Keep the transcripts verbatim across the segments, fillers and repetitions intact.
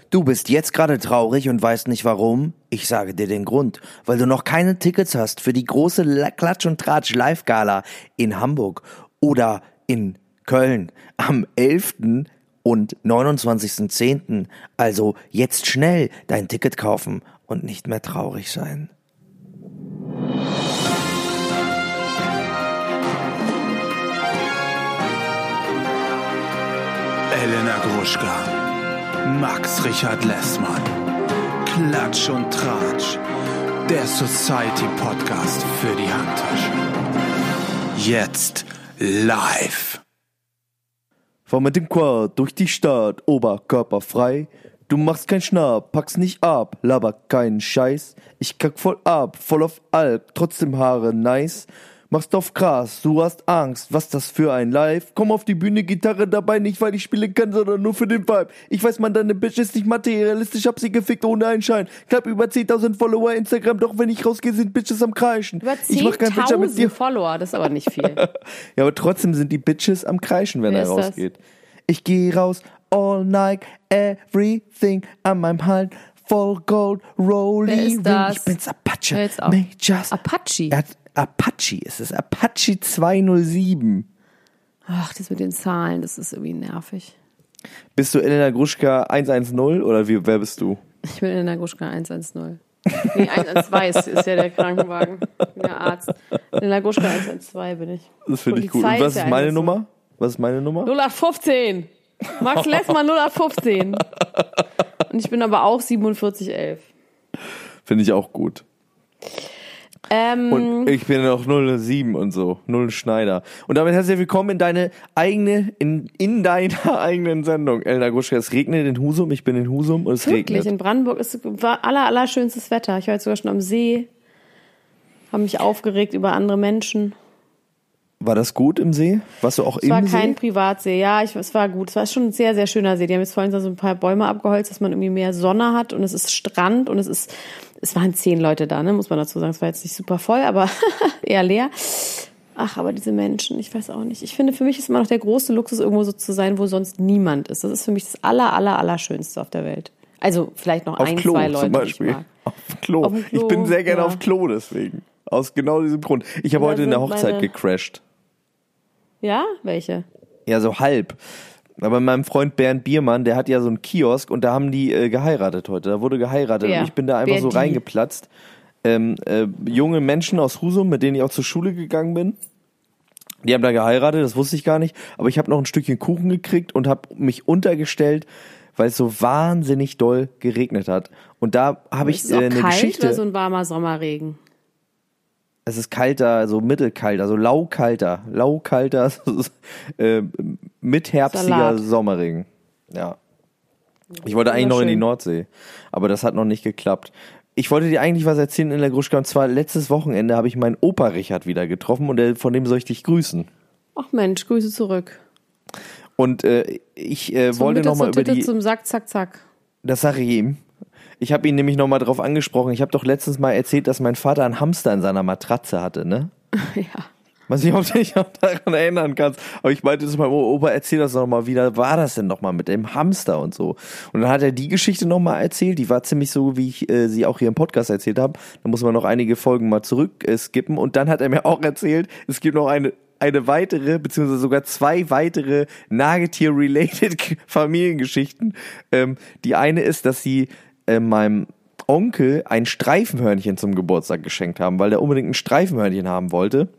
Du bist jetzt gerade traurig und weißt nicht warum? Ich sage dir den Grund. Weil du noch keine Tickets hast für die große Klatsch und Tratsch Live-Gala in Hamburg oder in Köln am elften und neunundzwanzigsten zehnten Also jetzt schnell dein Ticket kaufen und nicht mehr traurig sein. Elena Gruschka, Max Richard Lessmann, Klatsch und Tratsch, der Society-Podcast für die Handtasche. Jetzt live. Fahr mit dem Quad durch die Stadt, Oberkörper frei. Du machst keinen Schnapp, packst nicht ab, laber keinen Scheiß. Ich kack voll ab, voll auf Alk, trotzdem Haare nice. Machst auf krass, du hast Angst, was das für ein Live? Komm auf die Bühne, Gitarre dabei, nicht weil ich spielen kann, sondern nur für den Vibe. Ich weiß, man, deine Bitch ist nicht materialistisch, hab sie gefickt ohne einen Schein. Knapp über zehntausend Follower Instagram, doch wenn ich rausgehe, sind Bitches am Kreischen. Über zehntausend Follower, das ist aber nicht viel. Ja, aber trotzdem sind die Bitches am Kreischen, wenn Wer er ist das? rausgeht. Ich gehe raus, all night, everything an meinem Halt. Voll Gold, Rolling Wer ist das? Ich bin's Apache. Wer ist auch? Majors. Apache? Er hat Apache ist es. Apache zweihundertsieben. Ach, das mit den Zahlen, das ist irgendwie nervig. Bist du Elena Gruschka hundertzehn oder wie, wer bist du? Ich bin Elena Gruschka hundertzehn. Nee, hundertzwei ist, ist ja der Krankenwagen, der Arzt. Elena Gruschka hundertzwei bin ich. Das finde ich gut. Polizei Und was ist ja ist meine hundertzwei. Nummer? Was ist meine Nummer? null acht fünfzehn. Max Lessmann null acht fünfzehn. Und ich bin aber auch siebenundvierzig elf. Finde ich auch gut. Ähm, Und ich bin noch null sieben und so, null Schneider. Und damit herzlich willkommen in deine eigene, in, in deiner eigenen Sendung. Elena Gruschka, es regnet in Husum, ich bin in Husum und es wirklich, regnet. in Brandenburg ist war aller, aller schönstes Wetter. Ich war jetzt sogar schon am See, habe mich aufgeregt über andere Menschen. War das gut im See? Warst du auch Es im war See? kein Privatsee, ja, ich, es war gut. Es war schon ein sehr, sehr schöner See. Die haben jetzt vorhin so ein paar Bäume abgeholzt, dass man irgendwie mehr Sonne hat und es ist Strand und es ist, es waren zehn Leute da, ne, muss man dazu sagen. Es war jetzt nicht super voll, aber eher leer. Ach, aber diese Menschen, ich weiß auch nicht. Ich finde, für mich ist immer noch der große Luxus, irgendwo so zu sein, wo sonst niemand ist. Das ist für mich das aller, aller, aller Schönste auf der Welt. Also vielleicht noch auf ein, Klo, zwei Leute, zum Beispiel. die ich mag. Auf Klo. Auf dem Klo, Ich bin sehr gerne ja. auf Klo deswegen. Aus genau diesem Grund. Ich habe Da heute in der sind Hochzeit meine- gecrashed. Ja? Welche? Ja, so halb. Aber mein Freund Bernd Biermann, der hat ja so einen Kiosk und da haben die äh, geheiratet heute. Da wurde geheiratet Wer? und ich bin da einfach Wer so die? reingeplatzt. Ähm, äh, junge Menschen aus Husum, mit denen ich auch zur Schule gegangen bin. Die haben da geheiratet, das wusste ich gar nicht. Aber ich habe noch ein Stückchen Kuchen gekriegt und habe mich untergestellt, weil es so wahnsinnig doll geregnet hat. Und da habe ich Ist es auch äh, eine kalt Geschichte. oder so ein warmer Sommerregen? Es ist kalter, so mittelkalt, also laukalter, laukalter, äh, mitherbstiger Salat. Sommerregen. Ja. Ich wollte eigentlich noch in die Wunderschön. Nordsee, aber das hat noch nicht geklappt. Ich wollte dir eigentlich was erzählen in der Gruschka, und zwar letztes Wochenende habe ich meinen Opa Richard wieder getroffen und der, von dem soll ich dich grüßen. Ach Mensch, Grüße zurück. Und äh, ich äh, Zum wollte Mitte, nochmal zur über Titte, die... zum Sack, zack, zack. Das sage ich ihm. Ich habe ihn nämlich nochmal drauf angesprochen. Ich habe doch letztens mal erzählt, dass mein Vater einen Hamster in seiner Matratze hatte, ne? Ja. Weiß nicht, ob du dich auch daran erinnern kannst. Aber ich meinte zu meinem Opa, erzähl das nochmal, wie da war das denn nochmal mit dem Hamster und so. Und dann hat er die Geschichte nochmal erzählt. Die war ziemlich so, wie ich äh, sie auch hier im Podcast erzählt habe. Da muss man noch einige Folgen mal zurück äh, skippen. Und dann hat er mir auch erzählt, es gibt noch eine eine weitere, beziehungsweise sogar zwei weitere Nagetier-related Familiengeschichten. Ähm, die eine ist, dass sie äh, meinem Onkel ein Streifenhörnchen zum Geburtstag geschenkt haben, weil der unbedingt ein Streifenhörnchen haben wollte.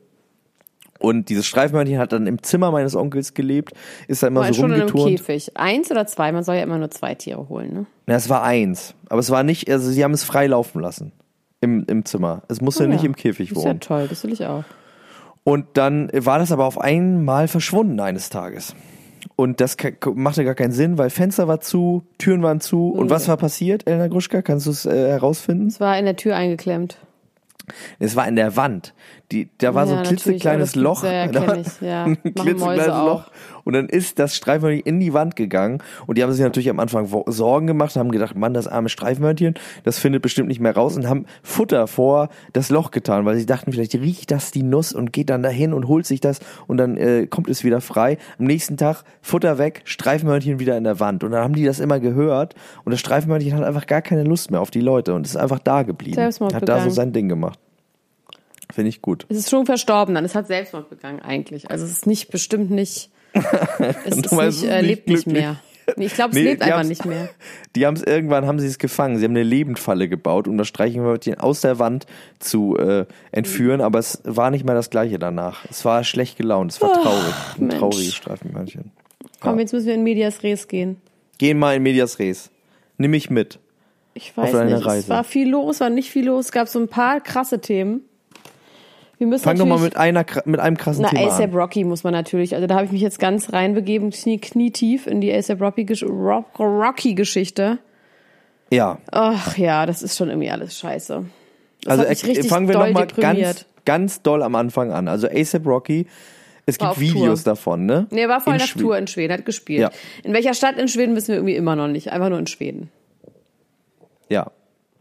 Und dieses Streifenhörnchen hat dann im Zimmer meines Onkels gelebt, ist da immer War so schon in einem rumgeturnt. Käfig. Eins oder zwei? Man soll ja immer nur zwei Tiere holen, ne? Na, es war eins. Aber es war nicht, also sie haben es frei laufen lassen. Im, im Zimmer. Es musste Oh ja. nicht im Käfig Das ist ja wohnen. toll, das will ich auch. Und dann war das aber auf einmal verschwunden eines Tages. Und das ka- machte gar keinen Sinn, weil Fenster war zu, Türen waren zu. Und Mhm. was war passiert, Elena Gruschka? Kannst du es äh, herausfinden? Es war in der Tür eingeklemmt. Es war in der Wand. Die, da war Ja, so ein klitzekleines Loch. Ja, Da war kenn ich, ja. ein Machen klitzekleines Mäuse auch. Loch. Und dann ist das Streifenhörnchen in die Wand gegangen. Und die haben sich natürlich am Anfang wo- Sorgen gemacht, haben gedacht, Mann, das arme Streifenhörnchen, das findet bestimmt nicht mehr raus, und haben Futter vor das Loch getan, weil sie dachten, vielleicht riecht das die Nuss und geht dann dahin und holt sich das und dann äh, kommt es wieder frei. Am nächsten Tag Futter weg, Streifenhörnchen wieder in der Wand. Und dann haben die das immer gehört und das Streifenhörnchen hat einfach gar keine Lust mehr auf die Leute und ist einfach da geblieben. Selbstmord Hat da so begangen. sein Ding gemacht. Finde ich gut. Es ist schon verstorben dann. Es hat Selbstmord begangen eigentlich. Also es ist nicht, bestimmt nicht, es ist Du meinst, nicht, es ist äh, nicht lebt nicht glücklich. mehr. Nee, ich glaube, es Nee, lebt die einfach haben's- nicht mehr. Die haben es irgendwann, haben sie es gefangen. Sie haben eine Lebendfalle gebaut, um das Streifenhörnchen aus der Wand zu äh, entführen, aber es war nicht mal das Gleiche danach. Es war schlecht gelaunt, es war traurig. Ein Mensch. trauriges Streifenhörnchen. Komm, jetzt müssen wir in Medias Res gehen. Gehen mal in Medias Res. Nimm mich mit. Ich weiß deine nicht, Reise. es war viel los, war nicht viel los. Es gab so ein paar krasse Themen. Wir müssen Fang doch mal natürlich- mit, einer, kra- mit einem krassen Na, Thema A$AP an. Rocky muss man natürlich, also da habe ich mich jetzt ganz reinbegeben, knie, knietief in die A$AP Rocky, Gesch- Rock, Rocky Geschichte. Ja, Ach ja, das ist schon irgendwie alles scheiße. Das also hat mich äh, richtig fangen wir doll nochmal deprimiert. ganz, ganz doll am Anfang an. Also A$AP Rocky, es War gibt auf Videos Tour. davon, ne? Nee, er war voll In auf Schwe- Tour in Schweden, hat gespielt. Ja. In welcher Stadt in Schweden wissen wir irgendwie immer noch nicht. Einfach nur in Schweden. Ja.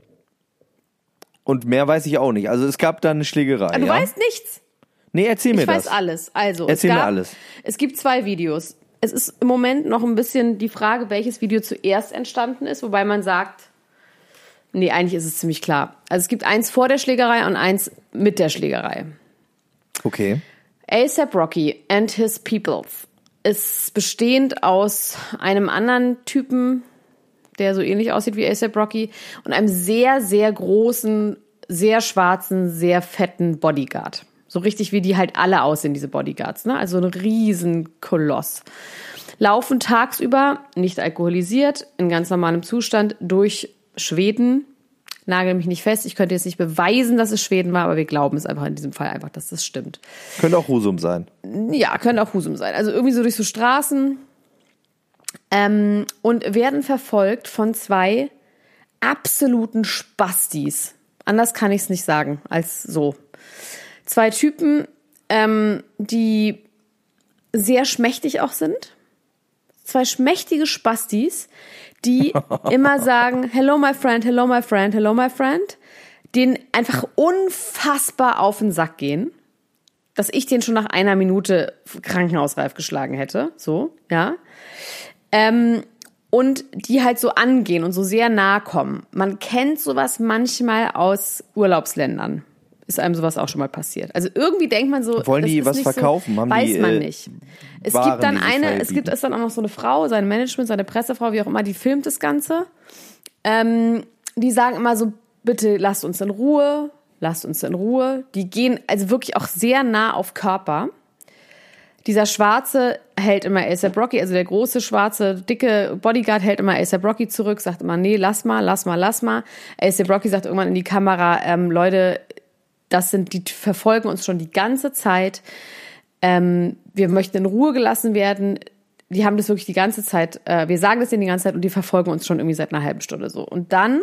Und mehr weiß ich auch nicht. Also es gab da eine Schlägerei. Aber du ja? weißt nichts. Nee, erzähl mir Ich weiß das. alles. Also, Erzähl es mir gab, alles. Es gibt zwei Videos. Es ist im Moment noch ein bisschen die Frage, welches Video zuerst entstanden ist, wobei man sagt, nee, eigentlich ist es ziemlich klar. Also es gibt eins vor der Schlägerei und eins mit der Schlägerei. Okay. A$AP Rocky and his Peoples ist bestehend aus einem anderen Typen, der so ähnlich aussieht wie A$AP Rocky, und einem sehr, sehr großen, sehr schwarzen, sehr fetten Bodyguard. So richtig, wie die halt alle aussehen, diese Bodyguards, ne? Also ein riesen Koloss. Laufen tagsüber, nicht alkoholisiert, in ganz normalem Zustand durch Schweden. Nagel mich nicht fest, ich könnte jetzt nicht beweisen, dass es Schweden war, aber wir glauben es einfach in diesem Fall einfach, dass das stimmt. Könnte auch Husum sein. Ja, könnte auch Husum sein. Also irgendwie so durch so Straßen ähm, und werden verfolgt von zwei absoluten Spastis. Anders kann ich es nicht sagen als so. Zwei Typen, ähm, die sehr schmächtig auch sind. Zwei schmächtige Spastis, die immer sagen, hello my friend, hello my friend, hello my friend, denen einfach unfassbar auf den Sack gehen, dass ich den schon nach einer Minute krankenhausreif geschlagen hätte, so, ja. Ähm, und die halt so angehen und so sehr nahe kommen. Man kennt sowas manchmal aus Urlaubsländern. Ist einem sowas auch schon mal passiert. Also irgendwie denkt man so, Wollen das die ist was nicht verkaufen? So, Haben weiß die, man äh, nicht. Es Waren, gibt dann die sich eine, frei es gibt bieten? ist dann auch noch so eine Frau, sein Management, seine Pressefrau, wie auch immer, die filmt das Ganze. Ähm, die sagen immer so, bitte lasst uns in Ruhe, lasst uns in Ruhe. Die gehen also wirklich auch sehr nah auf Körper. Dieser Schwarze hält immer A$AP Rocky, also der große, schwarze, dicke Bodyguard hält immer A$AP Rocky zurück, sagt immer, nee, lass mal, lass mal, lass mal. A$AP Rocky sagt irgendwann in die Kamera, ähm, Leute, das sind, die verfolgen uns schon die ganze Zeit. Ähm, wir möchten in Ruhe gelassen werden. Die haben das wirklich die ganze Zeit, äh, wir sagen das denen die ganze Zeit und die verfolgen uns schon irgendwie seit einer halben Stunde so. Und dann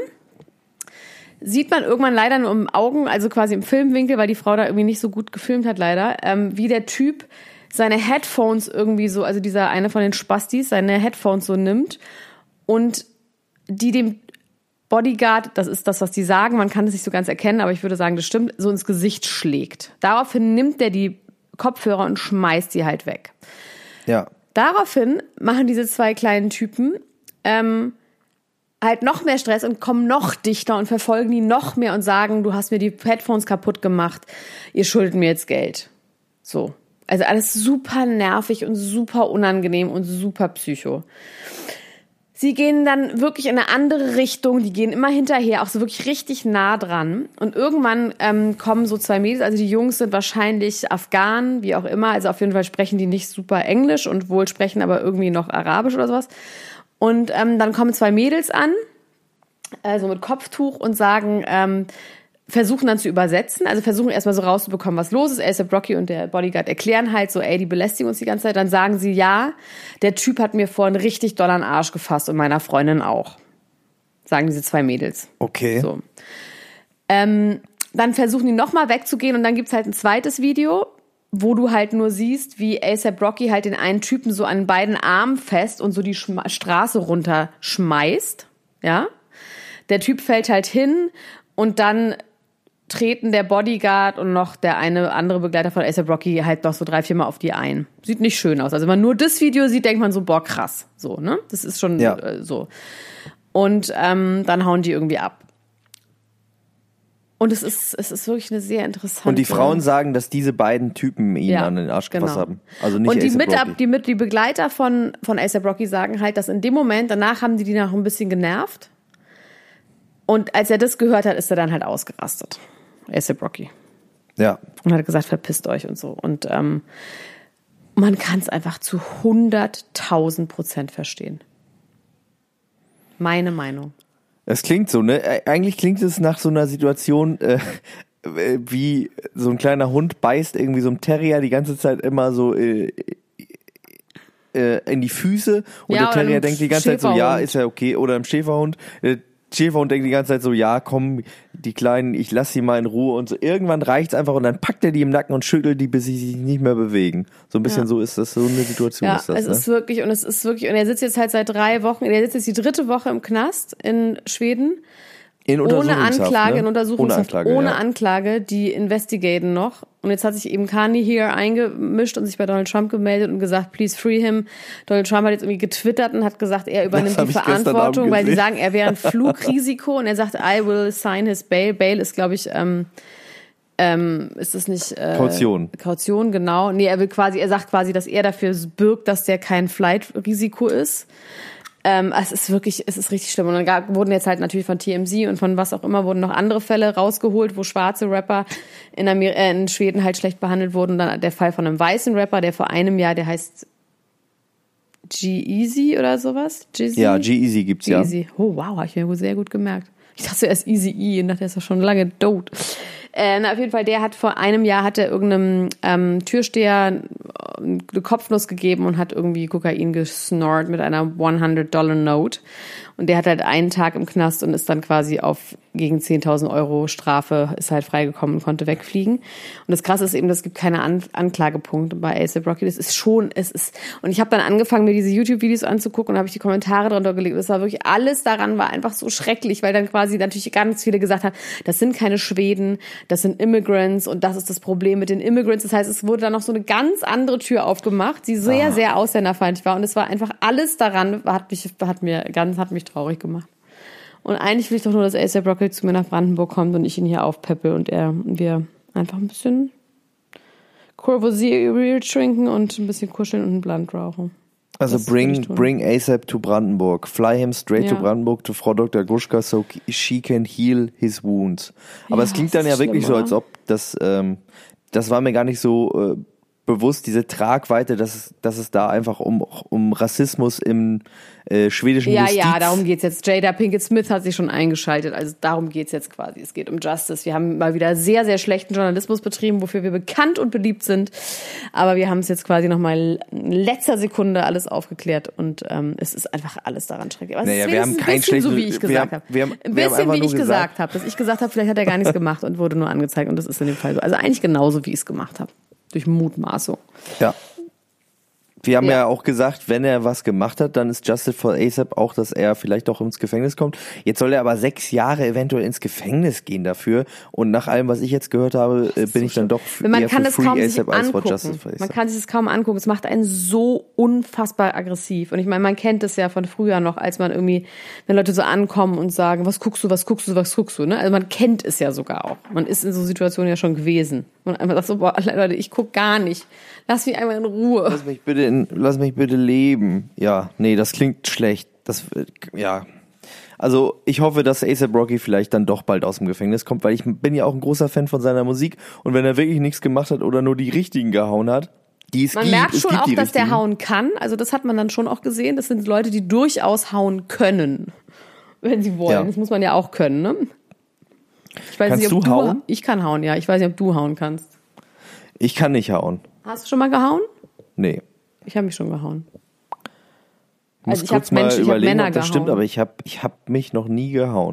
sieht man irgendwann leider nur im Augen, also quasi im Filmwinkel, weil die Frau da irgendwie nicht so gut gefilmt hat leider, ähm, wie der Typ seine Headphones irgendwie so, also dieser eine von den Spastis, seine Headphones so nimmt und die dem Bodyguard, das ist das, was die sagen, man kann es nicht so ganz erkennen, aber ich würde sagen, das stimmt, so ins Gesicht schlägt. Daraufhin nimmt der die Kopfhörer und schmeißt die halt weg. Ja. Daraufhin machen diese zwei kleinen Typen ähm, halt noch mehr Stress und kommen noch dichter und verfolgen die noch mehr und sagen, du hast mir die Headphones kaputt gemacht, ihr schuldet mir jetzt Geld. So. Also alles super nervig und super unangenehm und super psycho. Sie gehen dann wirklich in eine andere Richtung, die gehen immer hinterher, auch so wirklich richtig nah dran. Und irgendwann ähm, kommen so zwei Mädels, also die Jungs sind wahrscheinlich Afghanen, wie auch immer, also auf jeden Fall sprechen die nicht super Englisch und wohl sprechen aber irgendwie noch Arabisch oder sowas. Und ähm, dann kommen zwei Mädels an, also mit Kopftuch und sagen, ähm, versuchen dann zu übersetzen, also versuchen erstmal so rauszubekommen, was los ist. A$AP Rocky und der Bodyguard erklären halt so, ey, die belästigen uns die ganze Zeit. Dann sagen sie, ja, der Typ hat mir vorhin richtig doll an den Arsch gefasst und meiner Freundin auch. Sagen diese zwei Mädels. Okay. So. Ähm, dann versuchen die nochmal wegzugehen und dann gibt's halt ein zweites Video, wo du halt nur siehst, wie A$AP Rocky halt den einen Typen so an beiden Armen fest und so die Schma- Straße runterschmeißt, ja. Der Typ fällt halt hin und dann treten der Bodyguard und noch der eine andere Begleiter von A$AP Rocky halt noch so drei, vier Mal auf die ein. Sieht nicht schön aus. Also wenn man nur das Video sieht, denkt man so, boah, krass. So, ne? Das ist schon ja. äh, so. Und ähm, dann hauen die irgendwie ab. Und es ist, es ist wirklich eine sehr interessante... Und die Frauen sagen, dass diese beiden Typen ihn ja, an den Arsch genau. gefasst haben. Also nicht Und die, A$AP mit, Rocky. die, mit, die Begleiter von, von A$AP Rocky sagen halt, dass in dem Moment, danach haben die die noch ein bisschen genervt. Und als er das gehört hat, ist er dann halt ausgerastet. A$AP Rocky. Ja. Und hat gesagt, verpisst euch und so. Und ähm, man kann es einfach zu hunderttausend Prozent verstehen. Meine Meinung. Es klingt so, ne? Eigentlich klingt es nach so einer Situation, äh, wie so ein kleiner Hund beißt irgendwie so einem Terrier die ganze Zeit immer so äh, äh, in die Füße und Ja, der Terrier oder denkt die ganze Zeit so, ja, Schäferhund. ist ja okay. Oder im Schäferhund, der Schäferhund denkt die ganze Zeit so, ja, komm, die Kleinen, ich lass sie mal in Ruhe und so. Irgendwann reicht's einfach und dann packt er die im Nacken und schüttelt die, bis sie sich nicht mehr bewegen. So ein bisschen Ja. so ist das, so eine Situation Ja, ist das, es ne? ist wirklich, und es ist wirklich, und er sitzt jetzt halt seit drei Wochen, er sitzt jetzt die dritte Woche im Knast in Schweden. In Ohne Untersuchungshaft, Anklage, ne? in Untersuchungshaft, ohne Anklage, ohne ja. Anklage, die investigaten noch. Und jetzt hat sich eben Kanye hier eingemischt und sich bei Donald Trump gemeldet und gesagt, please free him. Donald Trump hat jetzt irgendwie getwittert und hat gesagt, er übernimmt hab die ich gestern Verantwortung, Abend weil sie gesehen. sagen, er wäre ein Flugrisiko und er sagt, I will sign his bail. Bail ist, glaube ich, ähm, ähm, ist es nicht äh, Kaution. Kaution, genau. Nee, er will quasi, er sagt quasi, dass er dafür bürgt, dass der kein Flight-Risiko ist. Ähm, es ist wirklich, es ist richtig schlimm. Und dann gab, wurden jetzt halt natürlich von T M Z und von was auch immer, wurden noch andere Fälle rausgeholt, wo schwarze Rapper in, Amer- äh, in Schweden halt schlecht behandelt wurden. Und dann der Fall von einem weißen Rapper, der vor einem Jahr, der heißt G-Eazy oder sowas? Jizzy? Ja, G-Eazy gibt's ja. G-Eazy. Oh wow, habe ich mir wohl sehr gut gemerkt. Ich dachte erst Eazy-E und dachte, der ist ja schon lange tot. Äh, na, auf jeden Fall, der hat vor einem Jahr hat er irgendeinem ähm, Türsteher eine Kopfnuss gegeben und hat irgendwie Kokain gesnorrt mit einer hundert-Dollar-Note. Und der hat halt einen Tag im Knast und ist dann quasi auf gegen zehntausend Euro Strafe, ist halt freigekommen und konnte wegfliegen. Und das Krasse ist eben, es gibt keine An- Anklagepunkte bei A$AP Rocky. Das ist schon, es ist, und ich habe dann angefangen, mir diese YouTube-Videos anzugucken und habe ich die Kommentare drunter gelegt. Und es war wirklich, alles daran war einfach so schrecklich, weil dann quasi natürlich ganz viele gesagt haben, das sind keine Schweden, das sind Immigrants und das ist das Problem mit den Immigrants. Das heißt, es wurde dann noch so eine ganz andere Tür aufgemacht, die sehr, sehr ausländerfeindlich war. Und es war einfach alles daran, hat mich, hat mir ganz, hat mich traurig gemacht. Und eigentlich will ich doch nur, dass A$AP Rocky zu mir nach Brandenburg kommt und ich ihn hier aufpeppe und er und wir einfach ein bisschen Courvoisier trinken und ein bisschen kuscheln und einen Blunt rauchen. Also Das würde ich bring tun. bring A$AP to Brandenburg. Fly him straight Ja. to Brandenburg to Frau Doktor Gruschka so she can heal his wounds. Aber Ja, es klingt das dann ja ist wirklich schlimm, so, als oder? ob das, ähm, das war mir gar nicht so äh, bewusst, diese Tragweite, dass es, dass es da einfach um, um Rassismus im äh, schwedischen Ja, Justiz... ja, darum geht's jetzt. Jada Pinkett Smith hat sich schon eingeschaltet, also darum geht's jetzt quasi. Es geht um Justice. Wir haben mal wieder sehr, sehr schlechten Journalismus betrieben, wofür wir bekannt und beliebt sind. Aber wir haben es jetzt quasi nochmal in letzter Sekunde alles aufgeklärt und ähm, es ist einfach alles daran schrecklich. Aber es Naja, ist wir haben wenigstens kein ein bisschen so, wie schlechtes- ich wir gesagt haben- habe. wir haben- Ein wir haben bisschen, einfach wie nur ich gesagt gesagt- habe. Dass ich gesagt habe, vielleicht hat er gar nichts gemacht und wurde nur angezeigt und das ist in dem Fall so. Also eigentlich genauso, wie ich es gemacht habe. Durch Mutmaßung. Ja. Wir haben ja. Ja. auch gesagt, wenn er was gemacht hat, dann ist Justice for A$AP auch, dass er vielleicht auch ins Gefängnis kommt. Jetzt soll er aber sechs Jahre eventuell ins Gefängnis gehen dafür. Und nach allem, was ich jetzt gehört habe, äh, bin ich dann doch f- Man eher kann für das Free kaum sich A$AP als for angucken. Justice for Man A$AP. kann sich das kaum angucken. Es macht einen so unfassbar aggressiv. Und ich meine, man kennt es ja von früher noch, als man irgendwie, wenn Leute so ankommen und sagen, was guckst du, was guckst du, was guckst du, ne? Also man kennt es ja sogar auch. Man ist in so Situationen ja schon gewesen. Und einfach sagt so, boah, Leute, ich guck gar nicht. Lass mich einmal in Ruhe. Lass mich bitte, in, lass mich bitte leben. Ja, nee, das klingt schlecht. Das, äh, ja. Also ich hoffe, dass A$AP Rocky vielleicht dann doch bald aus dem Gefängnis kommt, weil ich bin ja auch ein großer Fan von seiner Musik. Und wenn er wirklich nichts gemacht hat oder nur die richtigen gehauen hat, die es Man gibt, merkt es schon gibt auch, die dass der richtigen. hauen kann. Also das hat man dann schon auch gesehen. Das sind Leute, die durchaus hauen können, wenn sie wollen. Ja. Das muss man ja auch können, ne? Ich weiß Kannst nicht, ob du hauen? Ich kann hauen, ja. Ich weiß nicht, ob du hauen kannst. Ich kann nicht hauen. Hast du schon mal gehauen? Nee. Ich habe mich schon gehauen. Ich muss Also ich hab kurz mal Menschen- ich hab überlegen, Männer ob das gehauen. stimmt, aber ich habe ich hab mich noch nie gehauen.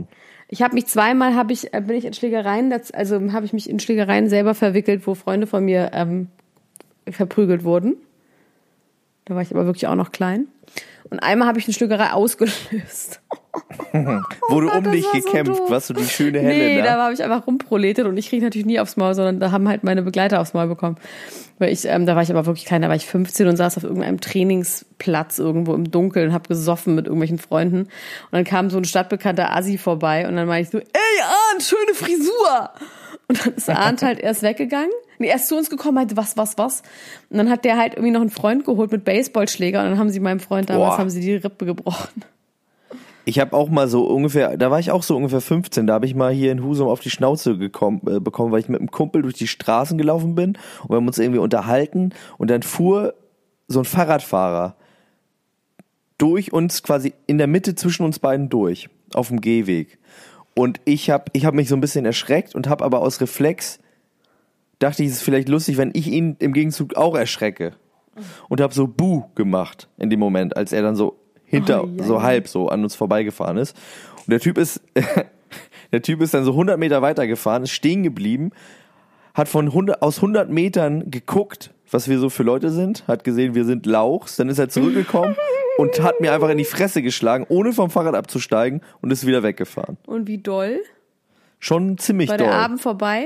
Ich habe mich zweimal, habe ich, bin ich in Schlägereien, das, also habe ich mich in Schlägereien selber verwickelt, wo Freunde von mir ähm, verprügelt wurden. Da war ich aber wirklich auch noch klein. Und einmal habe ich eine Schlägerei ausgelöst. Wo du Gott, um das dich war so gekämpft, doof. warst du die schöne Helle, Nee, ne? da habe ich einfach rumproletet und ich kriege natürlich nie aufs Maul, sondern da haben halt meine Begleiter aufs Maul bekommen. Weil ich, ähm, da war ich aber wirklich klein, da war ich fünfzehn und saß auf irgendeinem Trainingsplatz irgendwo im Dunkeln und habe gesoffen mit irgendwelchen Freunden. Und dann kam so ein stadtbekannter Assi vorbei und dann meinte ich so, ey Arndt, schöne Frisur! Und dann ist Arndt halt erst weggegangen. Nee, erst zu uns gekommen, meinte, was, was, was? Und dann hat der halt irgendwie noch einen Freund geholt mit Baseballschläger und dann haben sie meinem Freund damals, Boah. haben sie die Rippe gebrochen. Ich habe auch mal so ungefähr, da war ich auch so ungefähr fünfzehn, da habe ich mal hier in Husum auf die Schnauze gekommen, äh, bekommen, weil ich mit einem Kumpel durch die Straßen gelaufen bin und wir haben uns irgendwie unterhalten und dann fuhr so ein Fahrradfahrer durch uns quasi in der Mitte zwischen uns beiden durch, auf dem Gehweg. Und ich habe ich hab mich so ein bisschen erschreckt und habe aber aus Reflex, dachte ich, es ist vielleicht lustig, wenn ich ihn im Gegenzug auch erschrecke. Und habe so Buh gemacht in dem Moment, als er dann so hinter, Oh, ja, so ja. halb so an uns vorbeigefahren ist. Und der Typ ist, der Typ ist dann so hundert Meter weitergefahren, ist stehen geblieben, hat von hundert, aus hundert Metern geguckt, was wir so für Leute sind, hat gesehen, wir sind Lauchs, dann ist er zurückgekommen und hat mir einfach in die Fresse geschlagen, ohne vom Fahrrad abzusteigen und ist wieder weggefahren. Und wie doll? Schon ziemlich War doll. der Abend vorbei?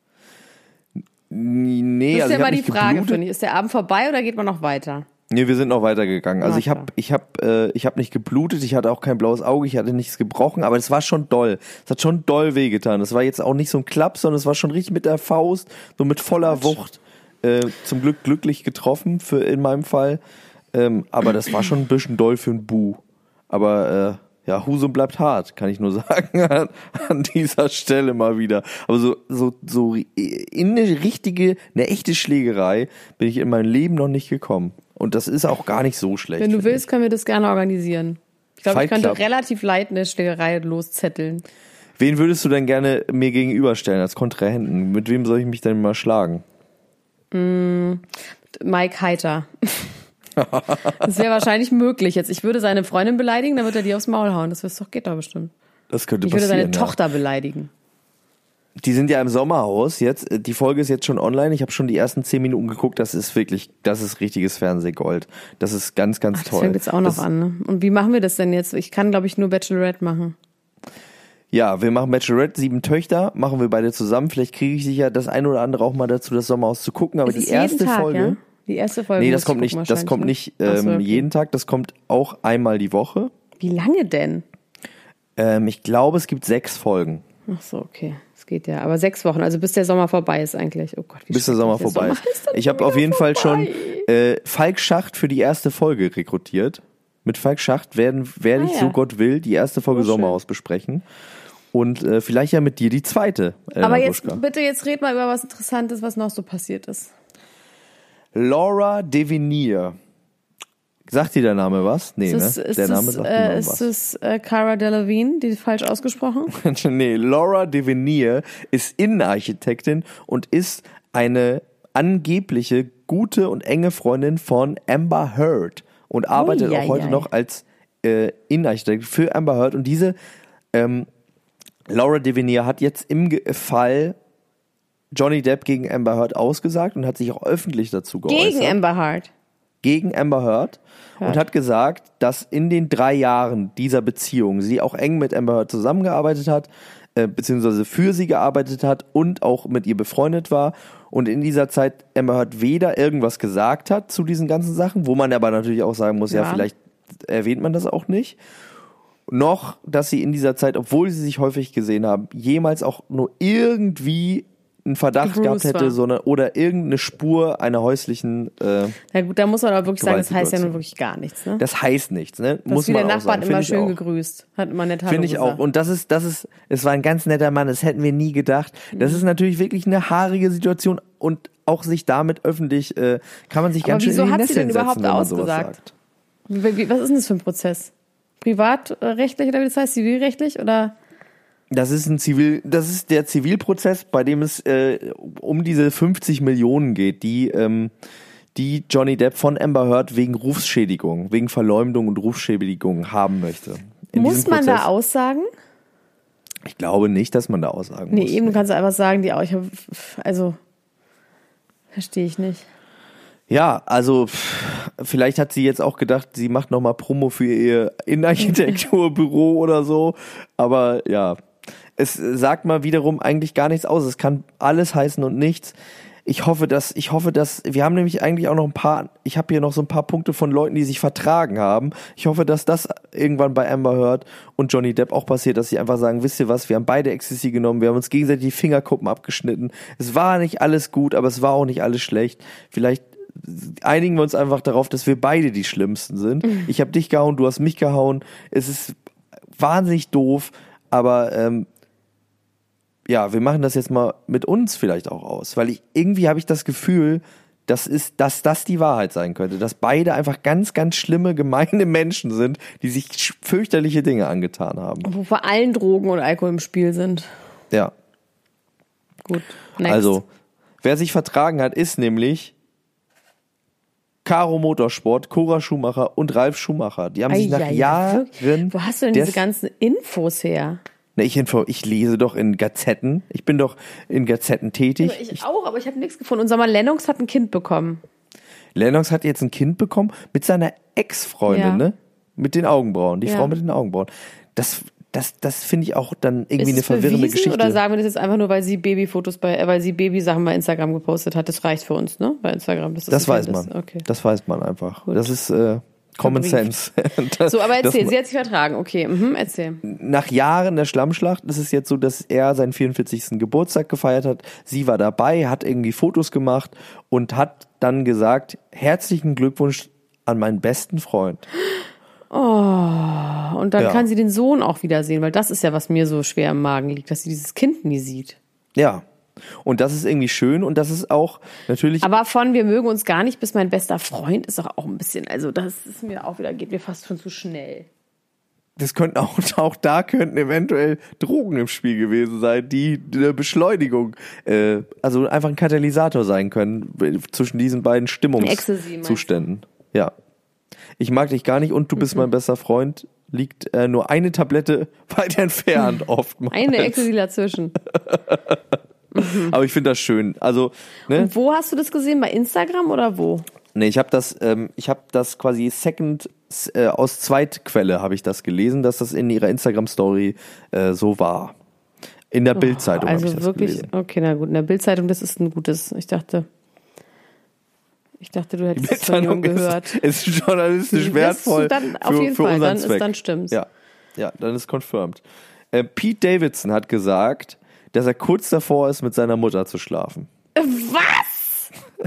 Nee, Das ist also ja ich mal hab die nicht Frage, geblutet. finde ich. Ist der Abend vorbei oder geht man noch weiter? Nee, wir sind noch weitergegangen. Also Ah, ich habe klar. ich hab, äh, ich hab nicht geblutet, ich hatte auch kein blaues Auge, ich hatte nichts gebrochen, aber es war schon doll. Es hat schon doll wehgetan. Es war jetzt auch nicht so ein Klapp, sondern es war schon richtig mit der Faust, so mit voller Wucht. Äh, zum Glück glücklich getroffen, für in meinem Fall. Ähm, aber das war schon ein bisschen doll für ein Bu. Aber äh, ja, Husum bleibt hart, kann ich nur sagen, an, an dieser Stelle mal wieder. Aber so, so, so in eine richtige, eine echte Schlägerei bin ich in meinem Leben noch nicht gekommen. Und das ist auch gar nicht so schlecht. Wenn du finde willst, können wir das gerne organisieren. Ich glaube, ich Fight könnte Club. relativ leicht eine Schlägerei loszetteln. ich. Wen würdest du denn gerne mir gegenüberstellen als Kontrahenten? Mit wem soll ich mich denn mal schlagen? Mike Heiter. Das wäre wahrscheinlich möglich jetzt. Ich würde seine Freundin beleidigen, dann wird er die aufs Maul hauen. Das ist doch, geht doch bestimmt. Das könnte Ich würde passieren. seine ja. Tochter beleidigen. Die sind ja im Sommerhaus jetzt. Die Folge ist jetzt schon online. Ich habe schon die ersten zehn Minuten geguckt. Das ist wirklich, das ist richtiges Fernsehgold. Das ist ganz, ganz Ach, das toll. fängt jetzt auch noch das, an. Ne? Und wie machen wir das denn jetzt? Ich kann, glaube ich, nur Bachelorette machen. Ja, wir machen Bachelorette, sieben Töchter, machen wir beide zusammen. Vielleicht kriege ich sicher das ein oder andere auch mal dazu, das Sommerhaus zu gucken. Aber Es die ist jeden erste Tag, Folge. ja? Die erste Folge. Nee, muss das kommt ich nicht, gucken das kommt nicht wahrscheinlich, ähm, ne? Ach so, okay. jeden Tag. Das kommt auch einmal die Woche. Wie lange denn? Ähm, ich glaube, es gibt sechs Folgen. Ach so, okay. Das geht ja. Aber sechs Wochen, also bis der Sommer vorbei ist eigentlich. Oh Gott, wie Bis der Sommer schrecklich. vorbei Der ist. Sommer ist dann Ich habe schon auf wieder jeden Fall schon vorbei. äh, Falk Schacht für die erste Folge rekrutiert. Mit Falk Schacht werden werde Ah, ich, ja. so Gott will, die erste Folge Oh, schön. Sommerhaus besprechen. Und äh, vielleicht ja mit dir die zweite, Elena Aber jetzt, Gruschka. bitte, jetzt red mal über was Interessantes, was noch so passiert ist. Laura Devenir. Sagt dir der Name was? Nee, Ist es, ne? ist Der Name es, sagt äh, niemandem ist was. es äh, Cara Delevingne, die falsch ausgesprochen? Nee, Laura Devenir ist Innenarchitektin und ist eine angebliche gute und enge Freundin von Amber Heard und arbeitet Ui, auch ei, heute ei. noch als äh, Innenarchitektin für Amber Heard. Und diese ähm, Laura Devenir hat jetzt im Ge- Fall Johnny Depp gegen Amber Heard ausgesagt und hat sich auch öffentlich dazu geäußert. Gegen Amber Heard. Gegen Amber Heard und Heard. hat gesagt, dass in den drei Jahren dieser Beziehung sie auch eng mit Amber Heard zusammengearbeitet hat, äh, beziehungsweise für sie gearbeitet hat und auch mit ihr befreundet war und in dieser Zeit Amber Heard weder irgendwas gesagt hat zu diesen ganzen Sachen, wo man aber natürlich auch sagen muss, ja, Ja. vielleicht erwähnt man das auch nicht, noch, dass sie in dieser Zeit, obwohl sie sich häufig gesehen haben, jemals auch nur irgendwie einen Verdacht Gebruised gehabt hätte, war. sondern oder irgendeine Spur einer häuslichen äh, Na gut, da muss man aber wirklich sagen, das heißt ja Gewaltsituation. nun wirklich gar nichts, ne? Das heißt nichts, ne? Das Muss wie der man auch Nachbarn sagen. immer Finde ich schön auch. gegrüßt. Hat immer nett Hallo Finde ich gesagt. auch. Und das ist, das ist, es war ein ganz netter Mann, das hätten wir nie gedacht. Das Mhm. ist natürlich wirklich eine haarige Situation und auch sich damit öffentlich, äh, kann man sich Aber ganz schön wieso in die hat sie Nesseln denn setzen, überhaupt wenn man sowas ausgesagt? sagt. Wie, wie, was ist denn das für ein Prozess? Privatrechtlich oder wie das heißt? Zivilrechtlich oder? Das ist ein Zivil, das ist der Zivilprozess, bei dem es äh, um diese fünfzig Millionen geht, die, ähm, die Johnny Depp von Amber Heard wegen Rufschädigung, wegen Verleumdung und Rufschädigung haben möchte. In Muss diesem man Prozess. da aussagen? Ich glaube nicht, dass man da aussagen Nee, muss. eben kannst du einfach sagen, die auch, ich hab, also, verstehe ich nicht. Ja, also pff, vielleicht hat sie jetzt auch gedacht, sie macht nochmal Promo für ihr Innenarchitekturbüro oder so. Aber ja, es sagt mal wiederum eigentlich gar nichts aus. Es kann alles heißen und nichts. Ich hoffe, dass, ich hoffe, dass, wir haben nämlich eigentlich auch noch ein paar, ich habe hier noch so ein paar Punkte von Leuten, die sich vertragen haben. Ich hoffe, dass das irgendwann bei Amber Heard und Johnny Depp auch passiert, dass sie einfach sagen, wisst ihr was, wir haben beide Ecstasy genommen, wir haben uns gegenseitig die Fingerkuppen abgeschnitten. Es war nicht alles gut, aber es war auch nicht alles schlecht. Vielleicht einigen wir uns einfach darauf, dass wir beide die Schlimmsten sind. Mhm. Ich habe dich gehauen, du hast mich gehauen. Es ist wahnsinnig doof, aber ähm, ja, wir machen das jetzt mal mit uns vielleicht auch aus, weil ich irgendwie habe ich das Gefühl, das ist, dass das die Wahrheit sein könnte, dass beide einfach ganz, ganz schlimme, gemeine Menschen sind, die sich fürchterliche Dinge angetan haben. Wo vor allem Drogen und Alkohol im Spiel sind. Ja. Gut. Next. Also, wer sich vertragen hat, ist nämlich Caro Motorsport, Cora Schumacher und Ralf Schumacher. Die haben sich nach Jahren... Wo hast du denn diese ganzen Infos her? Ne, ich, info, ich lese doch in Gazetten. Ich bin doch in Gazetten tätig. Ja, ich, ich auch, aber ich habe nichts gefunden. Und sag mal, Lennox hat ein Kind bekommen. Lennox hat jetzt ein Kind bekommen mit seiner Ex-Freundin, ja. ne? Mit den Augenbrauen. Die ja. Frau mit den Augenbrauen. Das, das, das finde ich auch dann irgendwie Ist eine verwirrende bewiesen, Geschichte. Oder sagen wir das jetzt einfach nur, weil sie Babyfotos bei, äh, weil sie Babysachen bei Instagram gepostet hat? Das reicht für uns, ne? Bei Instagram. Das, das weiß kind man. Ist. Okay. Das weiß man einfach. Gut. Das ist äh, Common Sense. das, so, aber erzähl, das, sie hat sich vertragen. Okay, mhm, erzähl. Nach Jahren der Schlammschlacht ist es jetzt so, dass er seinen vierundvierzigsten Geburtstag gefeiert hat. Sie war dabei, hat irgendwie Fotos gemacht und hat dann gesagt, herzlichen Glückwunsch an meinen besten Freund. Oh, und dann ja. kann sie den Sohn auch wiedersehen, weil das ist ja, was mir so schwer im Magen liegt, dass sie dieses Kind nie sieht. Ja, und das ist irgendwie schön und das ist auch natürlich... Aber von wir mögen uns gar nicht bis mein bester Freund ist doch auch ein bisschen, also das ist mir auch wieder, geht mir fast schon zu schnell. Das könnten auch, auch da könnten eventuell Drogen im Spiel gewesen sein, die eine Beschleunigung, äh, also einfach ein Katalysator sein können zwischen diesen beiden Stimmungszuständen. Ja. Ich mag dich gar nicht und du bist mhm. mein bester Freund, liegt äh, nur eine Tablette weit entfernt oftmals. Eine Ecstasy dazwischen. mhm. Aber ich finde das schön. Also, ne? Und wo hast du das gesehen? Bei Instagram oder wo? Nee, ich habe das, ähm, ich habe das quasi second, äh, aus Zweitquelle habe ich das gelesen, dass das in ihrer Instagram-Story äh, so war. In der Bild-Zeitung oh, also habe ich das wirklich, gelesen. Okay, na gut, in der Bild-Zeitung, das ist ein gutes, ich dachte... Ich dachte, du hättest es von jemandem gehört. Es ist journalistisch wertvoll dann, für, auf jeden für Fall, unseren dann, Zweck. Ist, dann stimmt's. Ja, ja, dann ist confirmed. Äh, Pete Davidson hat gesagt, dass er kurz davor ist, mit seiner Mutter zu schlafen. Was?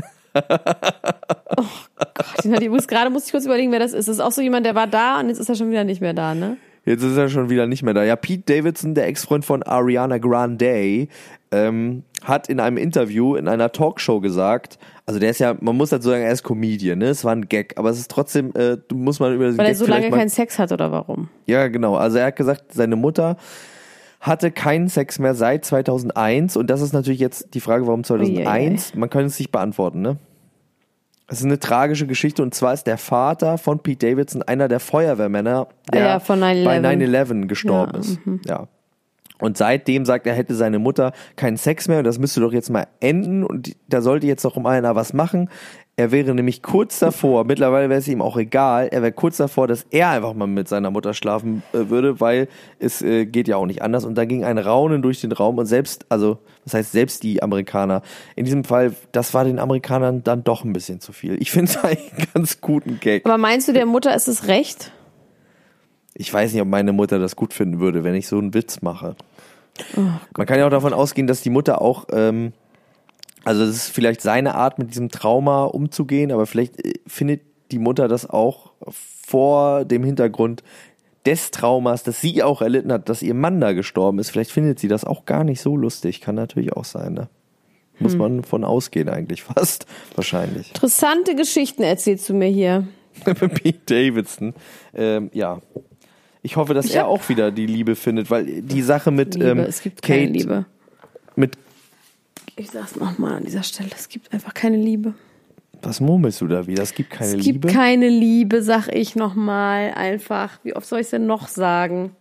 Oh Gott, ich muss, gerade musste ich kurz überlegen, wer das ist. Das ist auch so jemand, der war da und jetzt ist er schon wieder nicht mehr da, ne? Jetzt ist er schon wieder nicht mehr da. Ja, Pete Davidson, der Ex-Freund von Ariana Grande, ähm, hat in einem Interview, in einer Talkshow gesagt, also der ist ja, man muss halt so sagen, er ist Comedian, ne? Es war ein Gag, aber es ist trotzdem, äh, muss man über den Weil Gag er so lange mal, keinen Sex hat oder warum? Ja, genau. Also er hat gesagt, seine Mutter hatte keinen Sex mehr seit zweitausendeins und das ist natürlich jetzt die Frage, warum zweitausendeins? Man kann es nicht beantworten, ne? Es ist eine tragische Geschichte und zwar ist der Vater von Pete Davidson einer der Feuerwehrmänner, der ja, von nine eleven. bei nine eleven gestorben ja, ist. Mhm. Ja. Und seitdem sagt er, hätte seine Mutter keinen Sex mehr und das müsste doch jetzt mal enden und da sollte jetzt doch um einer was machen. Er wäre nämlich kurz davor, mittlerweile wäre es ihm auch egal, er wäre kurz davor, dass er einfach mal mit seiner Mutter schlafen äh, würde, weil es äh, geht ja auch nicht anders. Und da ging ein Raunen durch den Raum und selbst, also das heißt selbst die Amerikaner, in diesem Fall, das war den Amerikanern dann doch ein bisschen zu viel. Ich finde es eigentlich einen ganz guten Gag. Aber meinst du, der Mutter ist es recht? Ich weiß nicht, ob meine Mutter das gut finden würde, wenn ich so einen Witz mache. Oh, man kann ja auch davon ausgehen, dass die Mutter auch, ähm, also es ist vielleicht seine Art, mit diesem Trauma umzugehen, aber vielleicht findet die Mutter das auch vor dem Hintergrund des Traumas, das sie auch erlitten hat, dass ihr Mann da gestorben ist. Vielleicht findet sie das auch gar nicht so lustig. Kann natürlich auch sein, ne? Muss hm. man von ausgehen eigentlich fast, wahrscheinlich. Interessante Geschichten erzählst du mir hier. Pete Davidson, ähm, ja. Ich hoffe, dass ich er auch wieder die Liebe findet, weil die Sache mit Liebe, ähm, es gibt Kate, keine Liebe. Mit Ich sag's nochmal an dieser Stelle, es gibt einfach keine Liebe. Was murmelst du da wieder? Es gibt keine Liebe? Es gibt Liebe? keine Liebe, sag ich nochmal einfach. Wie oft soll ich es denn noch sagen?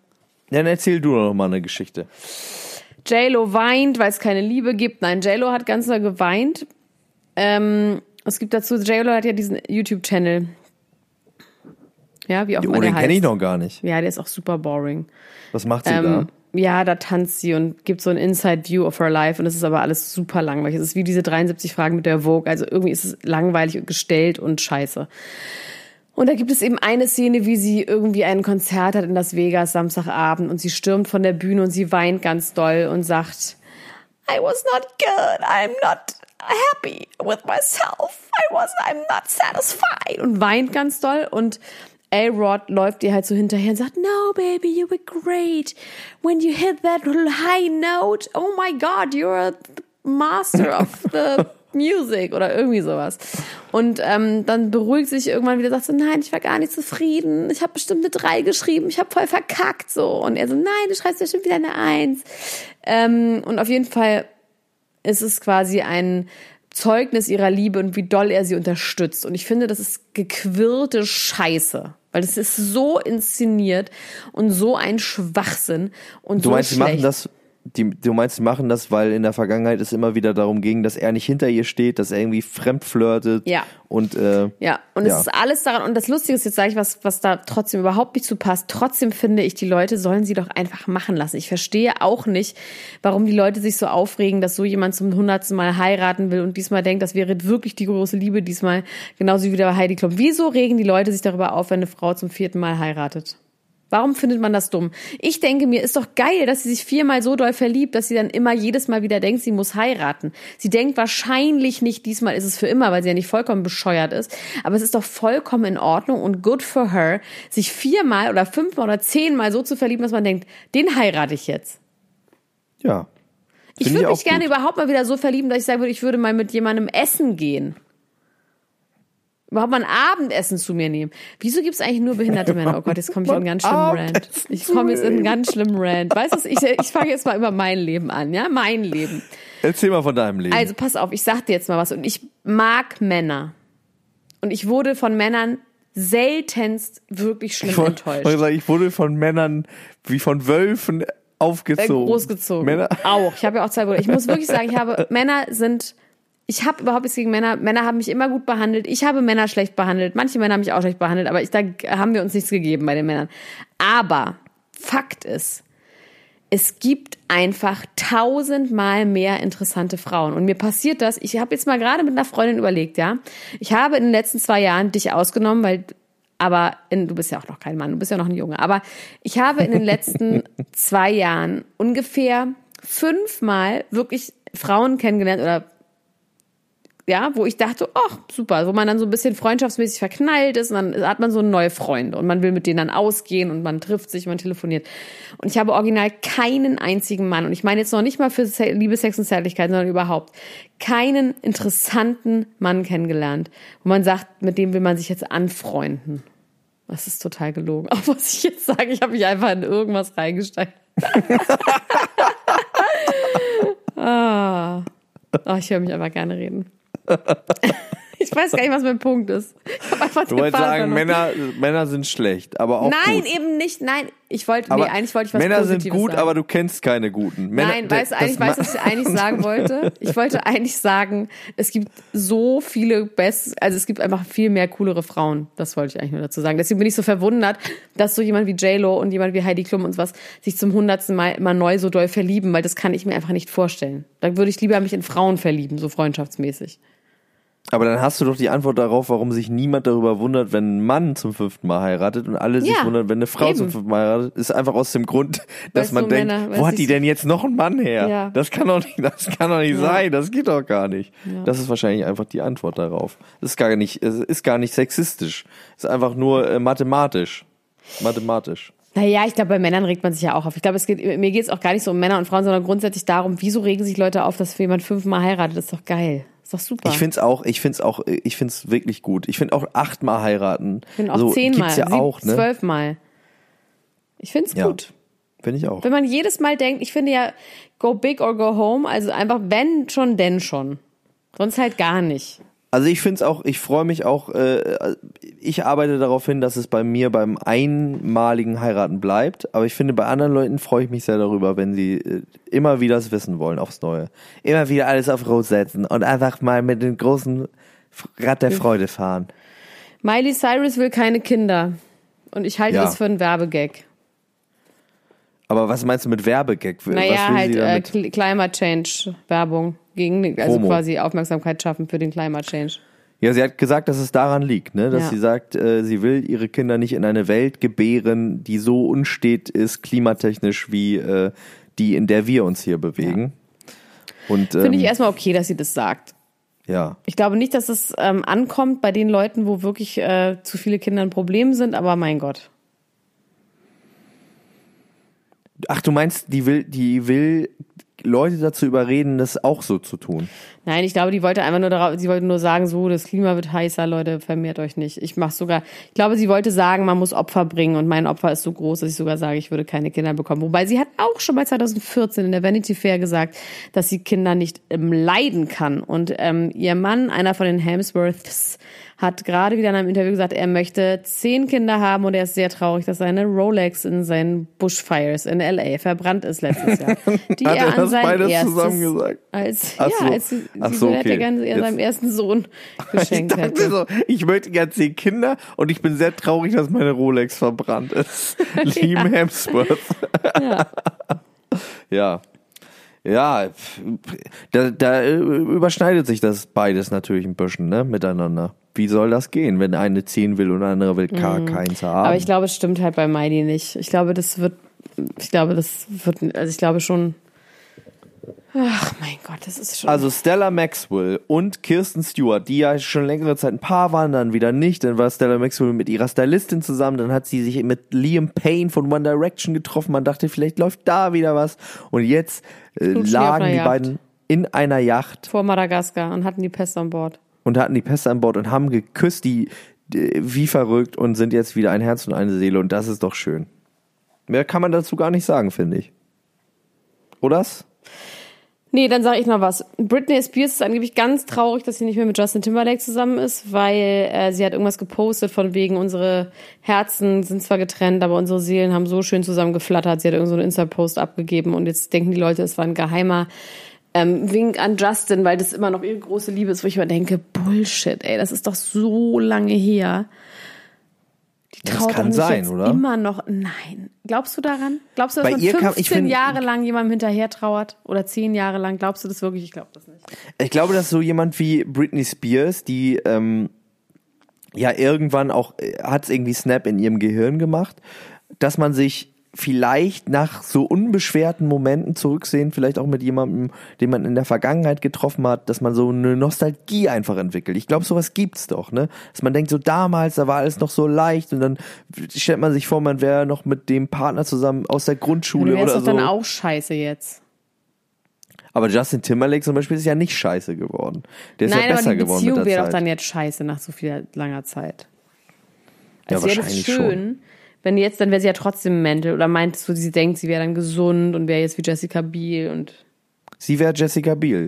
Dann erzähl du noch mal eine Geschichte. J-Lo weint, weil es keine Liebe gibt. Nein, J-Lo hat ganz doll geweint. Ähm, es gibt dazu, J-Lo hat ja diesen YouTube-Channel. Ja, wie auch immer Oh, der den heißt. kenne ich noch gar nicht. Ja, der ist auch super boring. Was macht sie Ähm, da? ja, da tanzt sie und gibt so ein Inside-View of her life und es ist aber alles super langweilig. Es ist wie diese dreiundsiebzig Fragen mit der Vogue. Also irgendwie ist es langweilig und gestellt und scheiße. Und da gibt es eben eine Szene, wie sie irgendwie ein Konzert hat in Las Vegas Samstagabend und sie stürmt von der Bühne und sie weint ganz doll und sagt, I was not good, I'm not happy with myself, I was, I'm not satisfied und weint ganz doll und A-Rod läuft ihr halt so hinterher und sagt, no, baby, you were great. When you hit that high note, oh my God, you're a master of the music oder irgendwie sowas. Und ähm, dann beruhigt sich irgendwann wieder, sagt so, nein, ich war gar nicht zufrieden. Ich habe bestimmt eine drei geschrieben, ich habe voll verkackt so. Und er so, nein, du schreibst bestimmt wieder eine eins. Ähm, und auf jeden Fall ist es quasi ein Zeugnis ihrer Liebe und wie doll er sie unterstützt. Und ich finde, das ist gequirlte Scheiße. Weil das ist so inszeniert und so ein Schwachsinn und Du so meinst, sie schlecht. machen das, die, du meinst, sie machen das, weil in der Vergangenheit es immer wieder darum ging, dass er nicht hinter ihr steht, dass er irgendwie fremd flirtet. Ja. Und, äh, Ja, und ja. es ist alles daran, und das Lustige ist, jetzt sage ich was, was da trotzdem überhaupt nicht zu passt. Trotzdem finde ich, die Leute sollen sie doch einfach machen lassen. Ich verstehe auch nicht, warum die Leute sich so aufregen, dass so jemand zum hundertsten Mal heiraten will und diesmal denkt, das wäre wirklich die große Liebe diesmal, genauso wie wieder bei Heidi Klum. Wieso regen die Leute sich darüber auf, wenn eine Frau zum vierten Mal heiratet? Warum findet man das dumm? Ich denke mir, ist doch geil, dass sie sich viermal so doll verliebt, dass sie dann immer jedes Mal wieder denkt, sie muss heiraten. Sie denkt wahrscheinlich nicht, diesmal ist es für immer, weil sie ja nicht vollkommen bescheuert ist. Aber es ist doch vollkommen in Ordnung und good for her, sich viermal oder fünfmal oder zehnmal so zu verlieben, dass man denkt, den heirate ich jetzt. ja. Ich Find würde auch mich gerne gut. überhaupt mal wieder so verlieben, dass ich sagen würde, ich würde mal mit jemandem essen gehen. Überhaupt mal ein Abendessen zu mir nehmen. Wieso gibt es eigentlich nur behinderte Männer? Oh Gott, jetzt komme ich in einen ganz schlimmen Rant. Ich komme jetzt in einen ganz schlimmen Rant. Weißt du, ich, ich fange jetzt mal über mein Leben an, ja? Mein Leben. Erzähl mal von deinem Leben. Also pass auf, ich sag dir jetzt mal was. Und ich mag Männer. Und ich wurde von Männern seltenst wirklich schlimm ich, wollte- enttäuscht. wollte sagen, ich wurde von Männern wie von Wölfen Äh, aufgezogen. großgezogen. Männer. Auch. Ich habe ja auch zwei Brüder. Ich muss wirklich sagen, ich habe Männer sind. Ich habe überhaupt nichts gegen Männer. Männer haben mich immer gut behandelt. Ich habe Männer schlecht behandelt. Manche Männer haben mich auch schlecht behandelt, aber ich, da haben wir uns nichts gegeben bei den Männern. Aber Fakt ist, es gibt einfach tausendmal mehr interessante Frauen. Und mir passiert das, ich habe jetzt mal gerade mit einer Freundin überlegt, ja. Ich habe in den letzten zwei Jahren dich ausgenommen, weil, aber in, du bist ja auch noch kein Mann, du bist ja noch ein Junge. Aber ich habe in den letzten zwei Jahren ungefähr fünfmal wirklich Frauen kennengelernt oder ja, wo ich dachte, ach, super, wo man dann so ein bisschen freundschaftsmäßig verknallt ist und dann hat man so neue Freunde und man will mit denen dann ausgehen und man trifft sich, man telefoniert. Und ich habe original keinen einzigen Mann, und ich meine jetzt noch nicht mal für Liebe, Sex und Zärtlichkeit, sondern überhaupt keinen interessanten Mann kennengelernt, wo man sagt, mit dem will man sich jetzt anfreunden. Das ist total gelogen. Auch was ich jetzt sage, ich habe mich einfach in irgendwas reingesteigert. ah. Oh, ich höre mich einfach gerne reden. Ich weiß gar nicht, was mein Punkt ist. Ich hab einfach Du den wolltest Faden sagen, verloren. Männer, Männer sind schlecht, aber auch Nein, gut. eben nicht. Nein, ich wollte, Aber nee, eigentlich wollte ich was Männer Positives sind gut, sagen. aber du kennst keine guten. Männer, Nein, weißt du, eigentlich, das weißt du, was ich eigentlich sagen wollte? Ich wollte eigentlich sagen, es gibt so viele best, also es gibt einfach viel mehr coolere Frauen. Das wollte ich eigentlich nur dazu sagen. Deswegen bin ich so verwundert, dass so jemand wie J-Lo und jemand wie Heidi Klum und sowas sich zum hundertsten Mal immer neu so doll verlieben, weil das kann ich mir einfach nicht vorstellen. Da würde ich lieber mich in Frauen verlieben, so freundschaftsmäßig. Aber dann hast du doch die Antwort darauf, warum sich niemand darüber wundert, wenn ein Mann zum fünften Mal heiratet und alle sich Ja, wundern, wenn eine Frau eben. zum fünften Mal heiratet. Ist einfach aus dem Grund, dass Weißt man du, denkt, Männer, weiß wo hat ich die so- denn jetzt noch einen Mann her? Ja. Das kann doch nicht, das kann doch nicht Ja. sein, das geht doch gar nicht. Ja. Das ist wahrscheinlich einfach die Antwort darauf. Das ist gar nicht, es ist gar nicht sexistisch. Es ist einfach nur äh, mathematisch. Mathematisch. Naja, ich glaube, bei Männern regt man sich ja auch auf. Ich glaube, es geht, mir geht es auch gar nicht so um Männer und Frauen, sondern grundsätzlich darum, wieso regen sich Leute auf, dass jemand fünfmal heiratet. Das ist doch geil. Das ist doch super. Ich find's auch, ich find's auch, ich find's wirklich gut. Ich finde auch achtmal heiraten. Ich finde auch also, zehnmal, gibt's ja sieb- auch, ne? zwölfmal. Ich finde es Ja. gut. Finde ich auch. Wenn man jedes Mal denkt, ich finde ja, go big or go home, also einfach wenn schon, denn schon. Sonst halt gar nicht. Also ich finde es auch, ich freue mich auch, äh, ich arbeite darauf hin, dass es bei mir beim einmaligen Heiraten bleibt, aber ich finde, bei anderen Leuten freue ich mich sehr darüber, wenn sie äh, immer wieder das wissen wollen aufs Neue. Immer wieder alles auf Rot setzen und einfach mal mit dem großen Rad der Freude fahren. Miley Cyrus will keine Kinder und ich halte Ja. das für einen Werbegag. Aber was meinst du mit Werbegag? Naja, was will halt sie äh, damit? Cl- Climate Change Werbung gegen, also Promo. quasi Aufmerksamkeit schaffen für den Climate Change. Ja, sie hat gesagt, dass es daran liegt, ne? Dass Ja. sie sagt, äh, sie will ihre Kinder nicht in eine Welt gebären, die so unstet ist, klimatechnisch, wie äh, die, in der wir uns hier bewegen. Und ähm, Finde ich erstmal okay, dass sie das sagt. ja. Ich glaube nicht, dass es ähm, ankommt bei den Leuten, wo wirklich äh, zu viele Kinder ein Problem sind, aber mein Gott. Ach, du meinst, die will, die will Leute dazu überreden, das auch so zu tun. Nein, ich glaube, die wollte einfach nur darauf, sie wollte nur sagen, so, das Klima wird heißer, Leute, vermehrt euch nicht. Ich mach sogar, ich glaube, sie wollte sagen, man muss Opfer bringen und mein Opfer ist so groß, dass ich sogar sage, ich würde keine Kinder bekommen. Wobei sie hat auch schon bei zwanzig vierzehn in der Vanity Fair gesagt, dass sie Kinder nicht ähm, leiden kann. Und ähm, ihr Mann, einer von den Hemsworths, hat gerade wieder in einem Interview gesagt, er möchte zehn Kinder haben und er ist sehr traurig, dass seine Rolex in seinen Bushfires in L A verbrannt ist letztes Jahr. Die Hat er er an das sein beides erstes, zusammen gesagt? Als, Ach ja, so. als sie, Ach sie so, hätte okay. gerne eher Jetzt- seinem ersten Sohn geschenkt Ich dachte hätte. so, ich möchte gerne zehn Kinder und ich bin sehr traurig, dass meine Rolex verbrannt ist. Lieben Hemsworth. Ja. Ja. Ja, da, da äh, überschneidet sich das beides natürlich ein bisschen, ne, miteinander. Wie soll das gehen, wenn eine zehn will und eine andere will gar keins haben? Aber ich glaube, es stimmt halt bei Miley nicht. Ich glaube, das wird, ich glaube, das wird, also ich glaube schon, ach mein Gott, das ist schon. Also Stella Maxwell und Kirsten Stewart, die ja schon längere Zeit ein Paar waren, dann wieder nicht. Dann war Stella Maxwell mit ihrer Stylistin zusammen. Dann hat sie sich mit Liam Payne von One Direction getroffen. Man dachte, vielleicht läuft da wieder was. Und jetzt äh, Knutschen die auf lagen einer die Yacht. beiden in einer Yacht vor Madagaskar und hatten die Pest an Bord. und hatten die Pest an Bord und haben geküsst, die äh, wie verrückt, und sind jetzt wieder ein Herz und eine Seele. Und das ist doch schön. Mehr kann man dazu gar nicht sagen, finde ich. Oder's? Nee, dann sage ich noch was. Britney Spears ist angeblich ganz traurig, dass sie nicht mehr mit Justin Timberlake zusammen ist, weil äh, sie hat irgendwas gepostet von wegen, unsere Herzen sind zwar getrennt, aber unsere Seelen haben so schön zusammen geflattert. Sie hat irgend so einen Insta-Post abgegeben und jetzt denken die Leute, es war ein geheimer ähm, Wink an Justin, weil das immer noch ihre große Liebe ist, wo ich mir denke, Bullshit, ey, das ist doch so lange her. Die Das traut kann doch nicht sein, jetzt oder? immer noch. Nein. Glaubst du daran? Glaubst du, dass Bei man ihr fünfzehn kam- ich find- Jahre lang jemandem hinterher trauert? Oder zehn Jahre lang? Glaubst du das wirklich? Ich glaube das nicht. Ich glaube, dass so jemand wie Britney Spears, die ähm, ja irgendwann auch, äh, hat es irgendwie Snap in ihrem Gehirn gemacht, dass man sich vielleicht nach so unbeschwerten Momenten zurücksehen, vielleicht auch mit jemandem, den man in der Vergangenheit getroffen hat, dass man so eine Nostalgie einfach entwickelt. Ich glaube, sowas gibt's doch, ne? Dass man denkt, so damals, da war alles noch so leicht und dann stellt man sich vor, man wäre noch mit dem Partner zusammen aus der Grundschule Du wärst oder doch so. dann auch scheiße jetzt. Aber Justin Timberlake zum Beispiel ist ja nicht scheiße geworden. Der ist Nein, ja besser aber die geworden Beziehung mit der wäre Zeit. doch dann jetzt scheiße nach so viel langer Zeit. Ja, Es wäre das wahrscheinlich schön, schon. wenn jetzt, dann wäre sie ja trotzdem mental. Oder meintest du, sie denkt, sie wäre dann gesund und wäre jetzt wie Jessica Biel und Sie wäre Jessica Biel.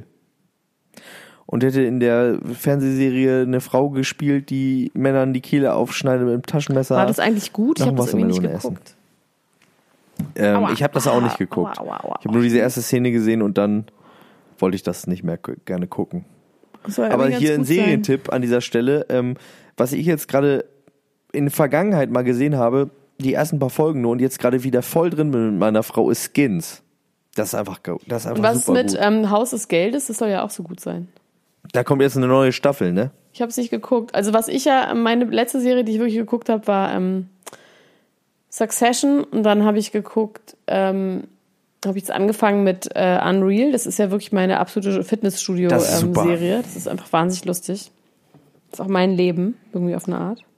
Und hätte in der Fernsehserie eine Frau gespielt, die Männern die Kehle aufschneidet mit dem Taschenmesser. war das eigentlich gut? Ich nach habe das irgendwie nicht Wassermelone essen. geguckt. Ähm, Aua. ich habe das auch nicht geguckt. Aua, aua, aua, Ich habe nur diese erste Szene gesehen und dann wollte ich das nicht mehr gu- gerne gucken. Das soll Aber irgendwie hier ganz ein gut sein. Serientipp an dieser Stelle, ähm, was ich jetzt gerade in der Vergangenheit mal gesehen habe, die ersten paar Folgen nur und jetzt gerade wieder voll drin bin mit meiner Frau, ist Skins. Das ist einfach, go- das ist einfach Und was ist super mit gut. ähm, Haus des Geldes? Das soll ja auch so gut sein. Da kommt jetzt eine neue Staffel, ne? Ich habe es nicht geguckt. Also was ich ja, meine letzte Serie, die ich wirklich geguckt habe, war ähm, Succession. Und dann habe ich geguckt, ähm, habe ich jetzt angefangen mit äh, Unreal. Das ist ja wirklich meine absolute Das ist super. Fitnessstudio-Serie. Das ist einfach wahnsinnig lustig. Das ist auch mein Leben, irgendwie auf eine Art.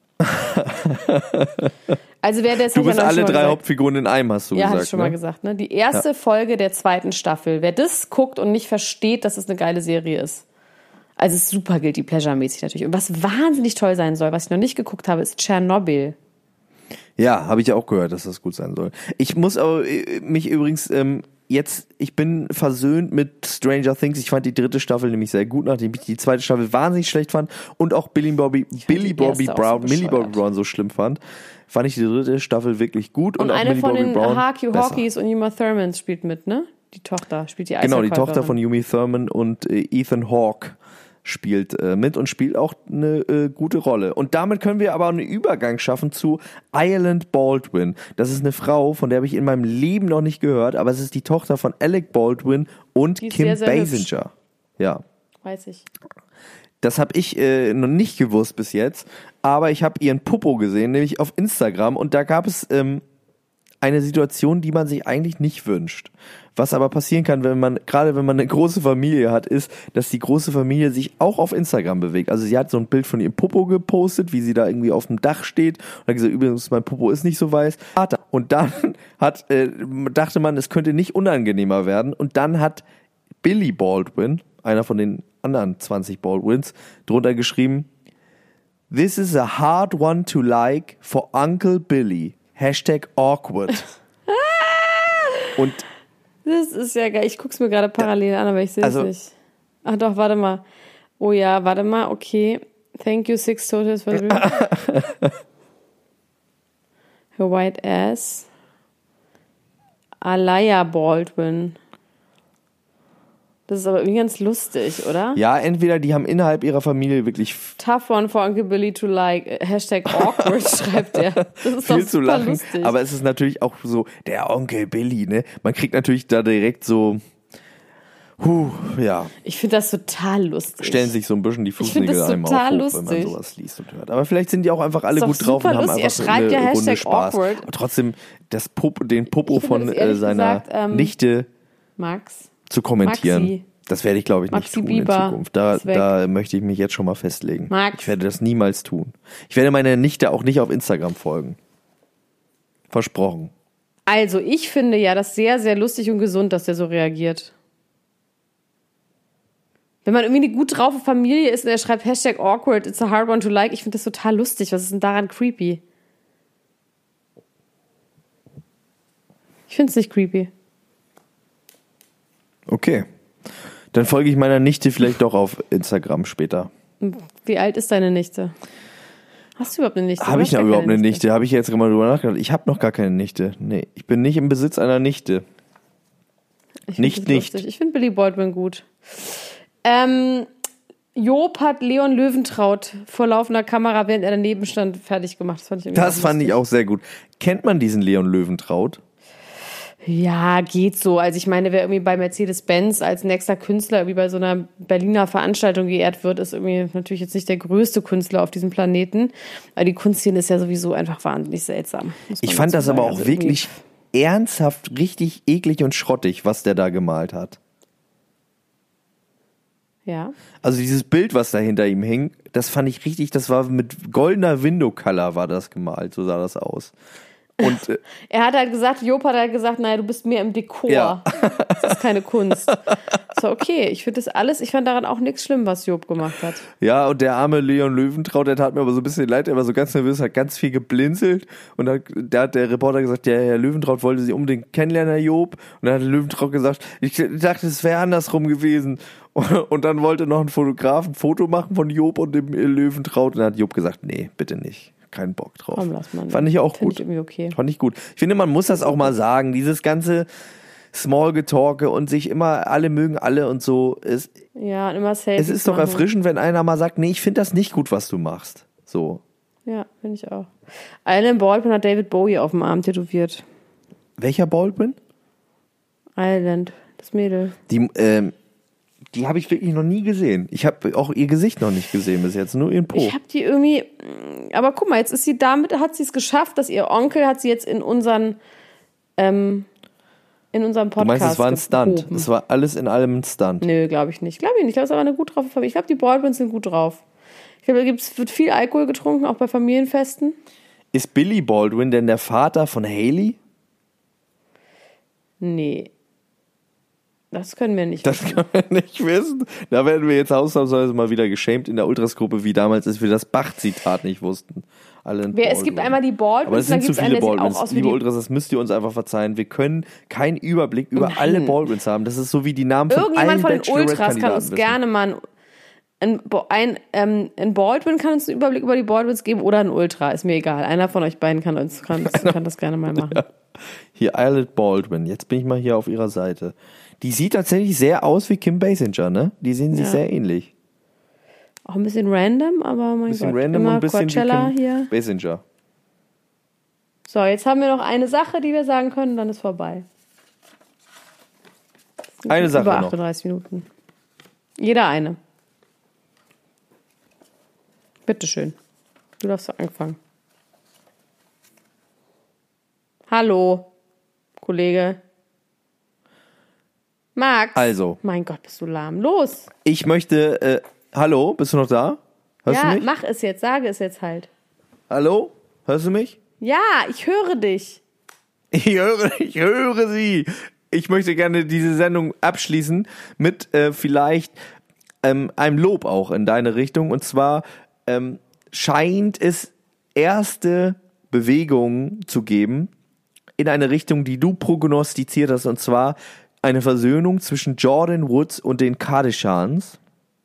Also wer das Du hab ich bist ja neulich alle schon mal drei gesagt. Hauptfiguren in einem, hast du Ja, gesagt. hatte ich schon ne? mal gesagt. Ne? Die erste Folge der zweiten Staffel. Wer das guckt und nicht versteht, dass es eine geile Serie ist. Also es ist super guilty pleasure-mäßig natürlich. Und was wahnsinnig toll sein soll, was ich noch nicht geguckt habe, ist Tschernobyl. Ja, habe ich ja auch gehört, dass das gut sein soll. Ich muss aber äh, mich übrigens ähm, jetzt, ich bin versöhnt mit Stranger Things. Ich fand die dritte Staffel nämlich sehr gut, nachdem ich die zweite Staffel wahnsinnig schlecht fand und auch Billy Bobby, Billy Bobby Brown, so Millie Bobby Brown so schlimm fand. Fand ich die dritte Staffel wirklich gut. Und, und auch eine Millie von Bobby den Brown Harky besser. Hawkins und Uma Thurman spielt mit, ne? Die Tochter spielt die Genau, die Eisverkäuferin. Tochter von Uma Thurman und äh, Ethan Hawke spielt äh, mit und spielt auch eine äh, gute Rolle. Und damit können wir aber einen Übergang schaffen zu Ireland Baldwin. Das ist eine Frau, von der habe ich in meinem Leben noch nicht gehört, aber es ist die Tochter von Alec Baldwin und Kim sehr, sehr Basinger. hübsch. Ja. Weiß ich. Das habe ich äh, noch nicht gewusst bis jetzt, aber ich habe ihren Popo gesehen, nämlich auf Instagram, und da gab es ähm, eine Situation, die man sich eigentlich nicht wünscht. Was aber passieren kann, wenn man, gerade wenn man eine große Familie hat, ist, dass die große Familie sich auch auf Instagram bewegt. Also sie hat so ein Bild von ihrem Popo gepostet, wie sie da irgendwie auf dem Dach steht und hat gesagt, übrigens, mein Popo ist nicht so weiß. Und dann hat, äh, dachte man, es könnte nicht unangenehmer werden, und dann hat Billy Baldwin, einer von den anderen zwanzig Baldwins, drunter geschrieben: This is a hard one to like for Uncle Billy. Hashtag awkward. Und Das ist ja geil. Ich guck's mir gerade parallel an, aber ich sehe es Also- nicht. Ach doch, warte mal. Oh ja, warte mal, okay. Thank you, Six Totals for the Her white ass. Alaya Baldwin. Das ist aber irgendwie ganz lustig, oder? ja, entweder die haben innerhalb ihrer Familie wirklich f- Tough one for Uncle Billy to like. Hashtag awkward, schreibt er. Das ist viel doch zu super lachen, lustig. aber es ist natürlich auch so, der Onkel Billy, ne? Man kriegt natürlich da direkt so, huh, ja, ich finde das total lustig. stellen sich so ein bisschen die find Fußnägel das einmal total hoch, wenn man lustig. sowas liest und hört. Aber vielleicht sind die auch einfach alle Ist doch gut drauf und super haben lustig. einfach Er schreibt eine ja Runde Hashtag Spaß. awkward. Aber trotzdem das Popo, den Popo Ich finde von das äh, ehrlich seiner gesagt, ähm, Nichte Max. zu kommentieren. Maxi. Das werde ich, glaube ich, nicht Maxi tun Bieber in Zukunft. Da, ist weg. da möchte ich mich jetzt schon mal festlegen. Max. Ich werde das niemals tun. Ich werde meiner Nichte auch nicht auf Instagram folgen. Versprochen. Also, ich finde ja das sehr, sehr lustig und gesund, dass der so reagiert. Wenn man irgendwie eine gut drauf Familie ist und er schreibt Hashtag awkward, it's a hard one to like, ich finde das total lustig. Was ist denn daran creepy? Ich finde es nicht creepy. Okay. Dann folge ich meiner Nichte vielleicht doch auf Instagram später. Wie alt ist deine Nichte? Hast du überhaupt eine Nichte? Habe Du ich hast noch gar überhaupt keine eine Nichte? Habe ich jetzt mal drüber nachgedacht? Ich habe noch gar keine Nichte. Nee, ich bin nicht im Besitz einer Nichte. Ich find Nicht, das nicht. lustig. Ich finde Billy Baldwin gut. Ähm, Job hat Leon Löwentraut vor laufender Kamera, während er daneben stand, fertig gemacht. Das fand ich, irgendwie Das fand ich lustig. auch sehr gut. Kennt man diesen Leon Löwentraut? Ja, geht so. Also ich meine, wer irgendwie bei Mercedes-Benz als nächster Künstler irgendwie bei so einer Berliner Veranstaltung geehrt wird, ist irgendwie natürlich jetzt nicht der größte Künstler auf diesem Planeten. Aber die Kunstszene ist ja sowieso einfach wahnsinnig seltsam. muss man Ich fand dazu das aber sagen. auch Also wirklich ernsthaft richtig eklig und schrottig, was der da gemalt hat. irgendwie- Ja. Also dieses Bild, was da hinter ihm hing, das fand ich richtig, das war mit goldener Window Color war das gemalt, so sah das aus. Und äh, Er hat halt gesagt, Job hat halt gesagt, naja, du bist mehr im Dekor. Ja. Das ist keine Kunst. So, okay, ich finde das alles, ich fand daran auch nichts schlimm, was Job gemacht hat. ja, und der arme Leon Löwentraut, der tat mir aber so ein bisschen leid, er war so ganz nervös, hat ganz viel geblinzelt und dann da hat der Reporter gesagt, der Herr Löwentraut wollte sie unbedingt kennenlernen, Herr Job. Und dann hat der Löwentraut gesagt, ich dachte, es wäre andersrum gewesen. Und dann wollte noch ein Fotograf ein Foto machen von Job und dem Löwentraut und dann hat Job gesagt, nee, bitte nicht. Keinen Bock drauf. Komm, lass mal. Fand ich auch Find gut. ich irgendwie okay. Fand ich gut. Ich finde, man muss das auch mal sagen. Dieses ganze Small-Getalke und sich immer, alle mögen alle und so. Es, Ja, und immer Selfies es ist doch machen. erfrischend, wenn einer mal sagt, nee, ich finde das nicht gut, was du machst. So. Ja, finde ich auch. Alan Baldwin hat David Bowie auf dem Arm tätowiert. Welcher Baldwin? Island, das Mädel. Die, ähm, die habe ich wirklich noch nie gesehen. Ich habe auch ihr Gesicht noch nicht gesehen bis jetzt, nur ihren Po. Ich habe die irgendwie, aber guck mal, jetzt ist sie damit, hat sie es geschafft, dass ihr Onkel hat sie jetzt in unseren, ähm, in unserem Du Podcast meinst, es war ein Stunt. gehoben. Es war alles in allem ein Stunt. Nö, glaube ich nicht. Glaube ich nicht. Ich glaube, es ist aber eine gut drauf Familie. Ich glaube, die Baldwins sind gut drauf. Ich glaube, da gibt's, wird viel Alkohol getrunken, auch bei Familienfesten. Ist Billy Baldwin denn der Vater von Hailey? Nee. Das können wir nicht Das wissen. können wir nicht wissen. Da werden wir jetzt ausnahmsweise mal wieder geschämt in der Ultras-Gruppe, wie damals, als wir das Bach-Zitat nicht wussten. Alle in Wer, es gibt Baldwin. einmal die Baldwins, Aber es dann sind zu gibt's einen, viele der sieht auch Baldwins. aus wie Liebe die- Ultras, das müsst ihr uns einfach verzeihen. Wir können keinen Überblick über Nein. alle Baldwins haben. Das ist so wie die Namen von Irgendjemand allen von den Ultras kann Bachelorette-Kandidaten uns wissen. gerne mal ein, ein, ähm, ein Baldwin kann uns einen Überblick über die Baldwins geben oder ein Ultra, ist mir egal. Einer von euch beiden kann, uns, kann, kann das gerne mal machen. Ja. Hier, Islet Baldwin. Jetzt bin ich mal hier auf ihrer Seite. Die sieht tatsächlich sehr aus wie Kim Basinger, ne? Die sehen sich Ja. sehr ähnlich. Auch ein bisschen random, aber mein Ein bisschen Gott. random Immer und ein bisschen Coachella wie Kim hier. Basinger. So, jetzt haben wir noch eine Sache, die wir sagen können, dann ist vorbei. Eine Sache Über noch. achtunddreißig Minuten. Jeder eine. Bitteschön. Du darfst anfangen. Hallo, Kollege. Max. Also. Mein Gott, bist du lahm. Los. Ich möchte, äh, hallo, bist du noch da? Hörst ja, du mich? mach es jetzt. Sage es jetzt halt. Hallo? Hörst du mich? Ja, ich höre dich. Ich höre, ich höre sie. Ich möchte gerne diese Sendung abschließen mit äh, vielleicht ähm, einem Lob auch in deine Richtung. Und zwar ähm, scheint es erste Bewegungen zu geben in eine Richtung, die du prognostiziert hast. Und zwar eine Versöhnung zwischen Jordan Woods und den Kardashians.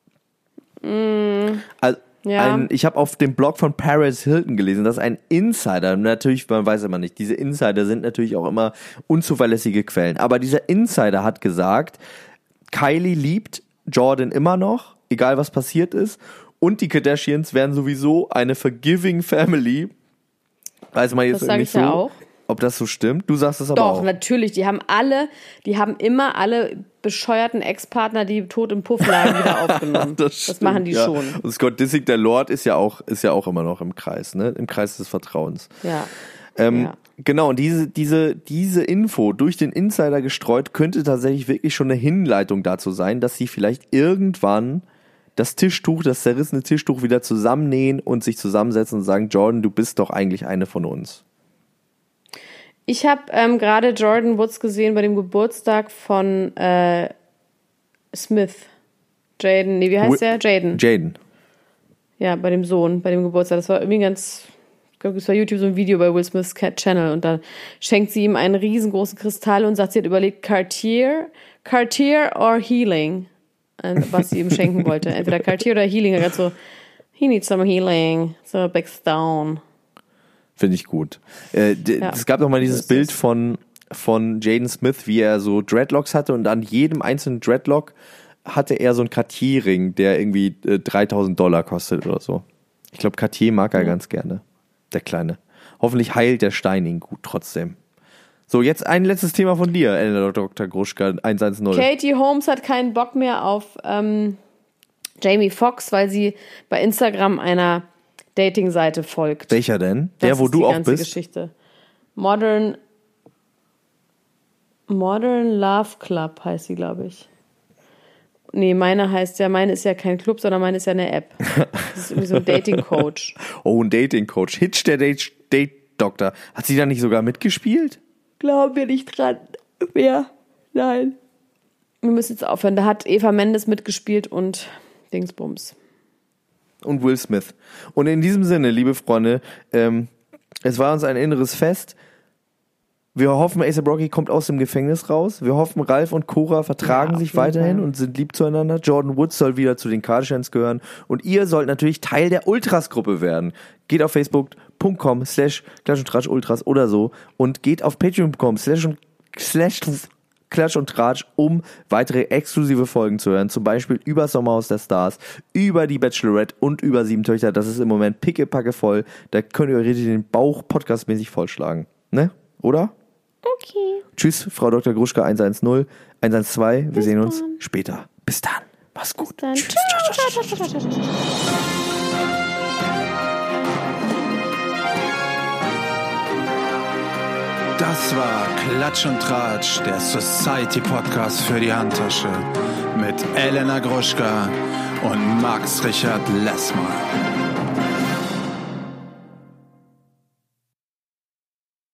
Mm, Also, ja. Ein, ich habe auf dem Blog von Paris Hilton gelesen, dass ein Insider, natürlich, man weiß immer nicht, diese Insider sind natürlich auch immer unzuverlässige Quellen, aber dieser Insider hat gesagt, Kylie liebt Jordan immer noch, egal was passiert ist, und die Kardashians werden sowieso eine forgiving family. Weiß man jetzt Das sag nicht ich so, ja auch. ob das so stimmt. Du sagst es aber Doch, auch. natürlich. Die haben alle, die haben immer alle bescheuerten Ex-Partner, die tot im Puff lagen, wieder aufgenommen. Das, stimmt, machen die ja. schon. Und Scott Disick, der Lord, ist ja auch, ist ja auch immer noch im Kreis, ne? Im Kreis des Vertrauens. Ja. Ähm, ja. Genau, und diese, diese, diese Info durch den Insider gestreut könnte tatsächlich wirklich schon eine Hinleitung dazu sein, dass sie vielleicht irgendwann das Tischtuch, das zerrissene Tischtuch wieder zusammennähen und sich zusammensetzen und sagen, Jordan, du bist doch eigentlich eine von uns. Ich habe ähm, gerade Jordan Woods gesehen bei dem Geburtstag von äh, Smith. Jaden, nee, wie heißt Wi- der? Jaden. Jaden. Ja, bei dem Sohn, bei dem Geburtstag. Das war irgendwie ganz, ich glaube, es war YouTube so ein Video bei Will Smiths Channel und da schenkt sie ihm einen riesengroßen Kristall und sagt, sie hat überlegt, Cartier, Cartier or Healing, was sie ihm schenken wollte. Entweder Cartier oder Healing. Er hat so, he needs some healing, so a big stone. Finde ich gut. Äh, d- Ja, es gab noch mal dieses so ist Bild es. von, von Jaden Smith, wie er so Dreadlocks hatte und an jedem einzelnen Dreadlock hatte er so einen Cartier-Ring, der irgendwie äh, dreitausend Dollar kostet oder so. Ich glaube, Cartier mag er Mhm. ganz gerne. Der Kleine. Hoffentlich heilt der Stein ihn gut trotzdem. So, jetzt ein letztes Thema von dir, Elena Doktor Gruschka hundertzehn. Katie Holmes hat keinen Bock mehr auf ähm, Jamie Foxx, weil sie bei Instagram einer Dating-Seite folgt. Welcher denn? Der, Das wo ist du die auch ganze bist? Geschichte. Modern Modern Love Club heißt sie, glaube ich. Nee, meine heißt ja, meine ist ja kein Club, sondern meine ist ja eine App. Das ist irgendwie so ein Dating-Coach. Oh, ein Dating-Coach. Hitch, der Date- Date-Doktor. Hat sie da nicht sogar mitgespielt? Glauben wir nicht dran. Wer? Nein. Wir müssen jetzt aufhören. Da hat Eva Mendes mitgespielt und Dingsbums. Und Will Smith. Und in diesem Sinne, liebe Freunde, ähm, es war uns ein inneres Fest. Wir hoffen, A$AP Rocky kommt aus dem Gefängnis raus. Wir hoffen, Ralf und Cora vertragen Ja, auf sich jeden weiterhin Fall. und sind lieb zueinander. Jordan Woods soll wieder zu den Kardashians gehören. Und ihr sollt natürlich Teil der Ultras-Gruppe werden. Geht auf facebook.com slash Klatsch und Tratsch Ultras oder so und geht auf patreon.com slash slash Klatsch und Tratsch, um weitere exklusive Folgen zu hören. Zum Beispiel über Sommerhaus der Stars, über die Bachelorette und über Sieben Töchter. Das ist im Moment pickepacke voll. Da könnt ihr euch richtig den Bauch podcastmäßig vollschlagen. Ne? Oder? Okay. Tschüss, Frau Doktor Gruschka hundertzehn, hundertzwei. Wir Bis sehen uns dann. später. Bis dann. Mach's gut. Dann. Tschüss. Das war Klatsch und Tratsch, der Society Podcast für die Handtasche mit Elena Gruschka und Max Richard Lessmann.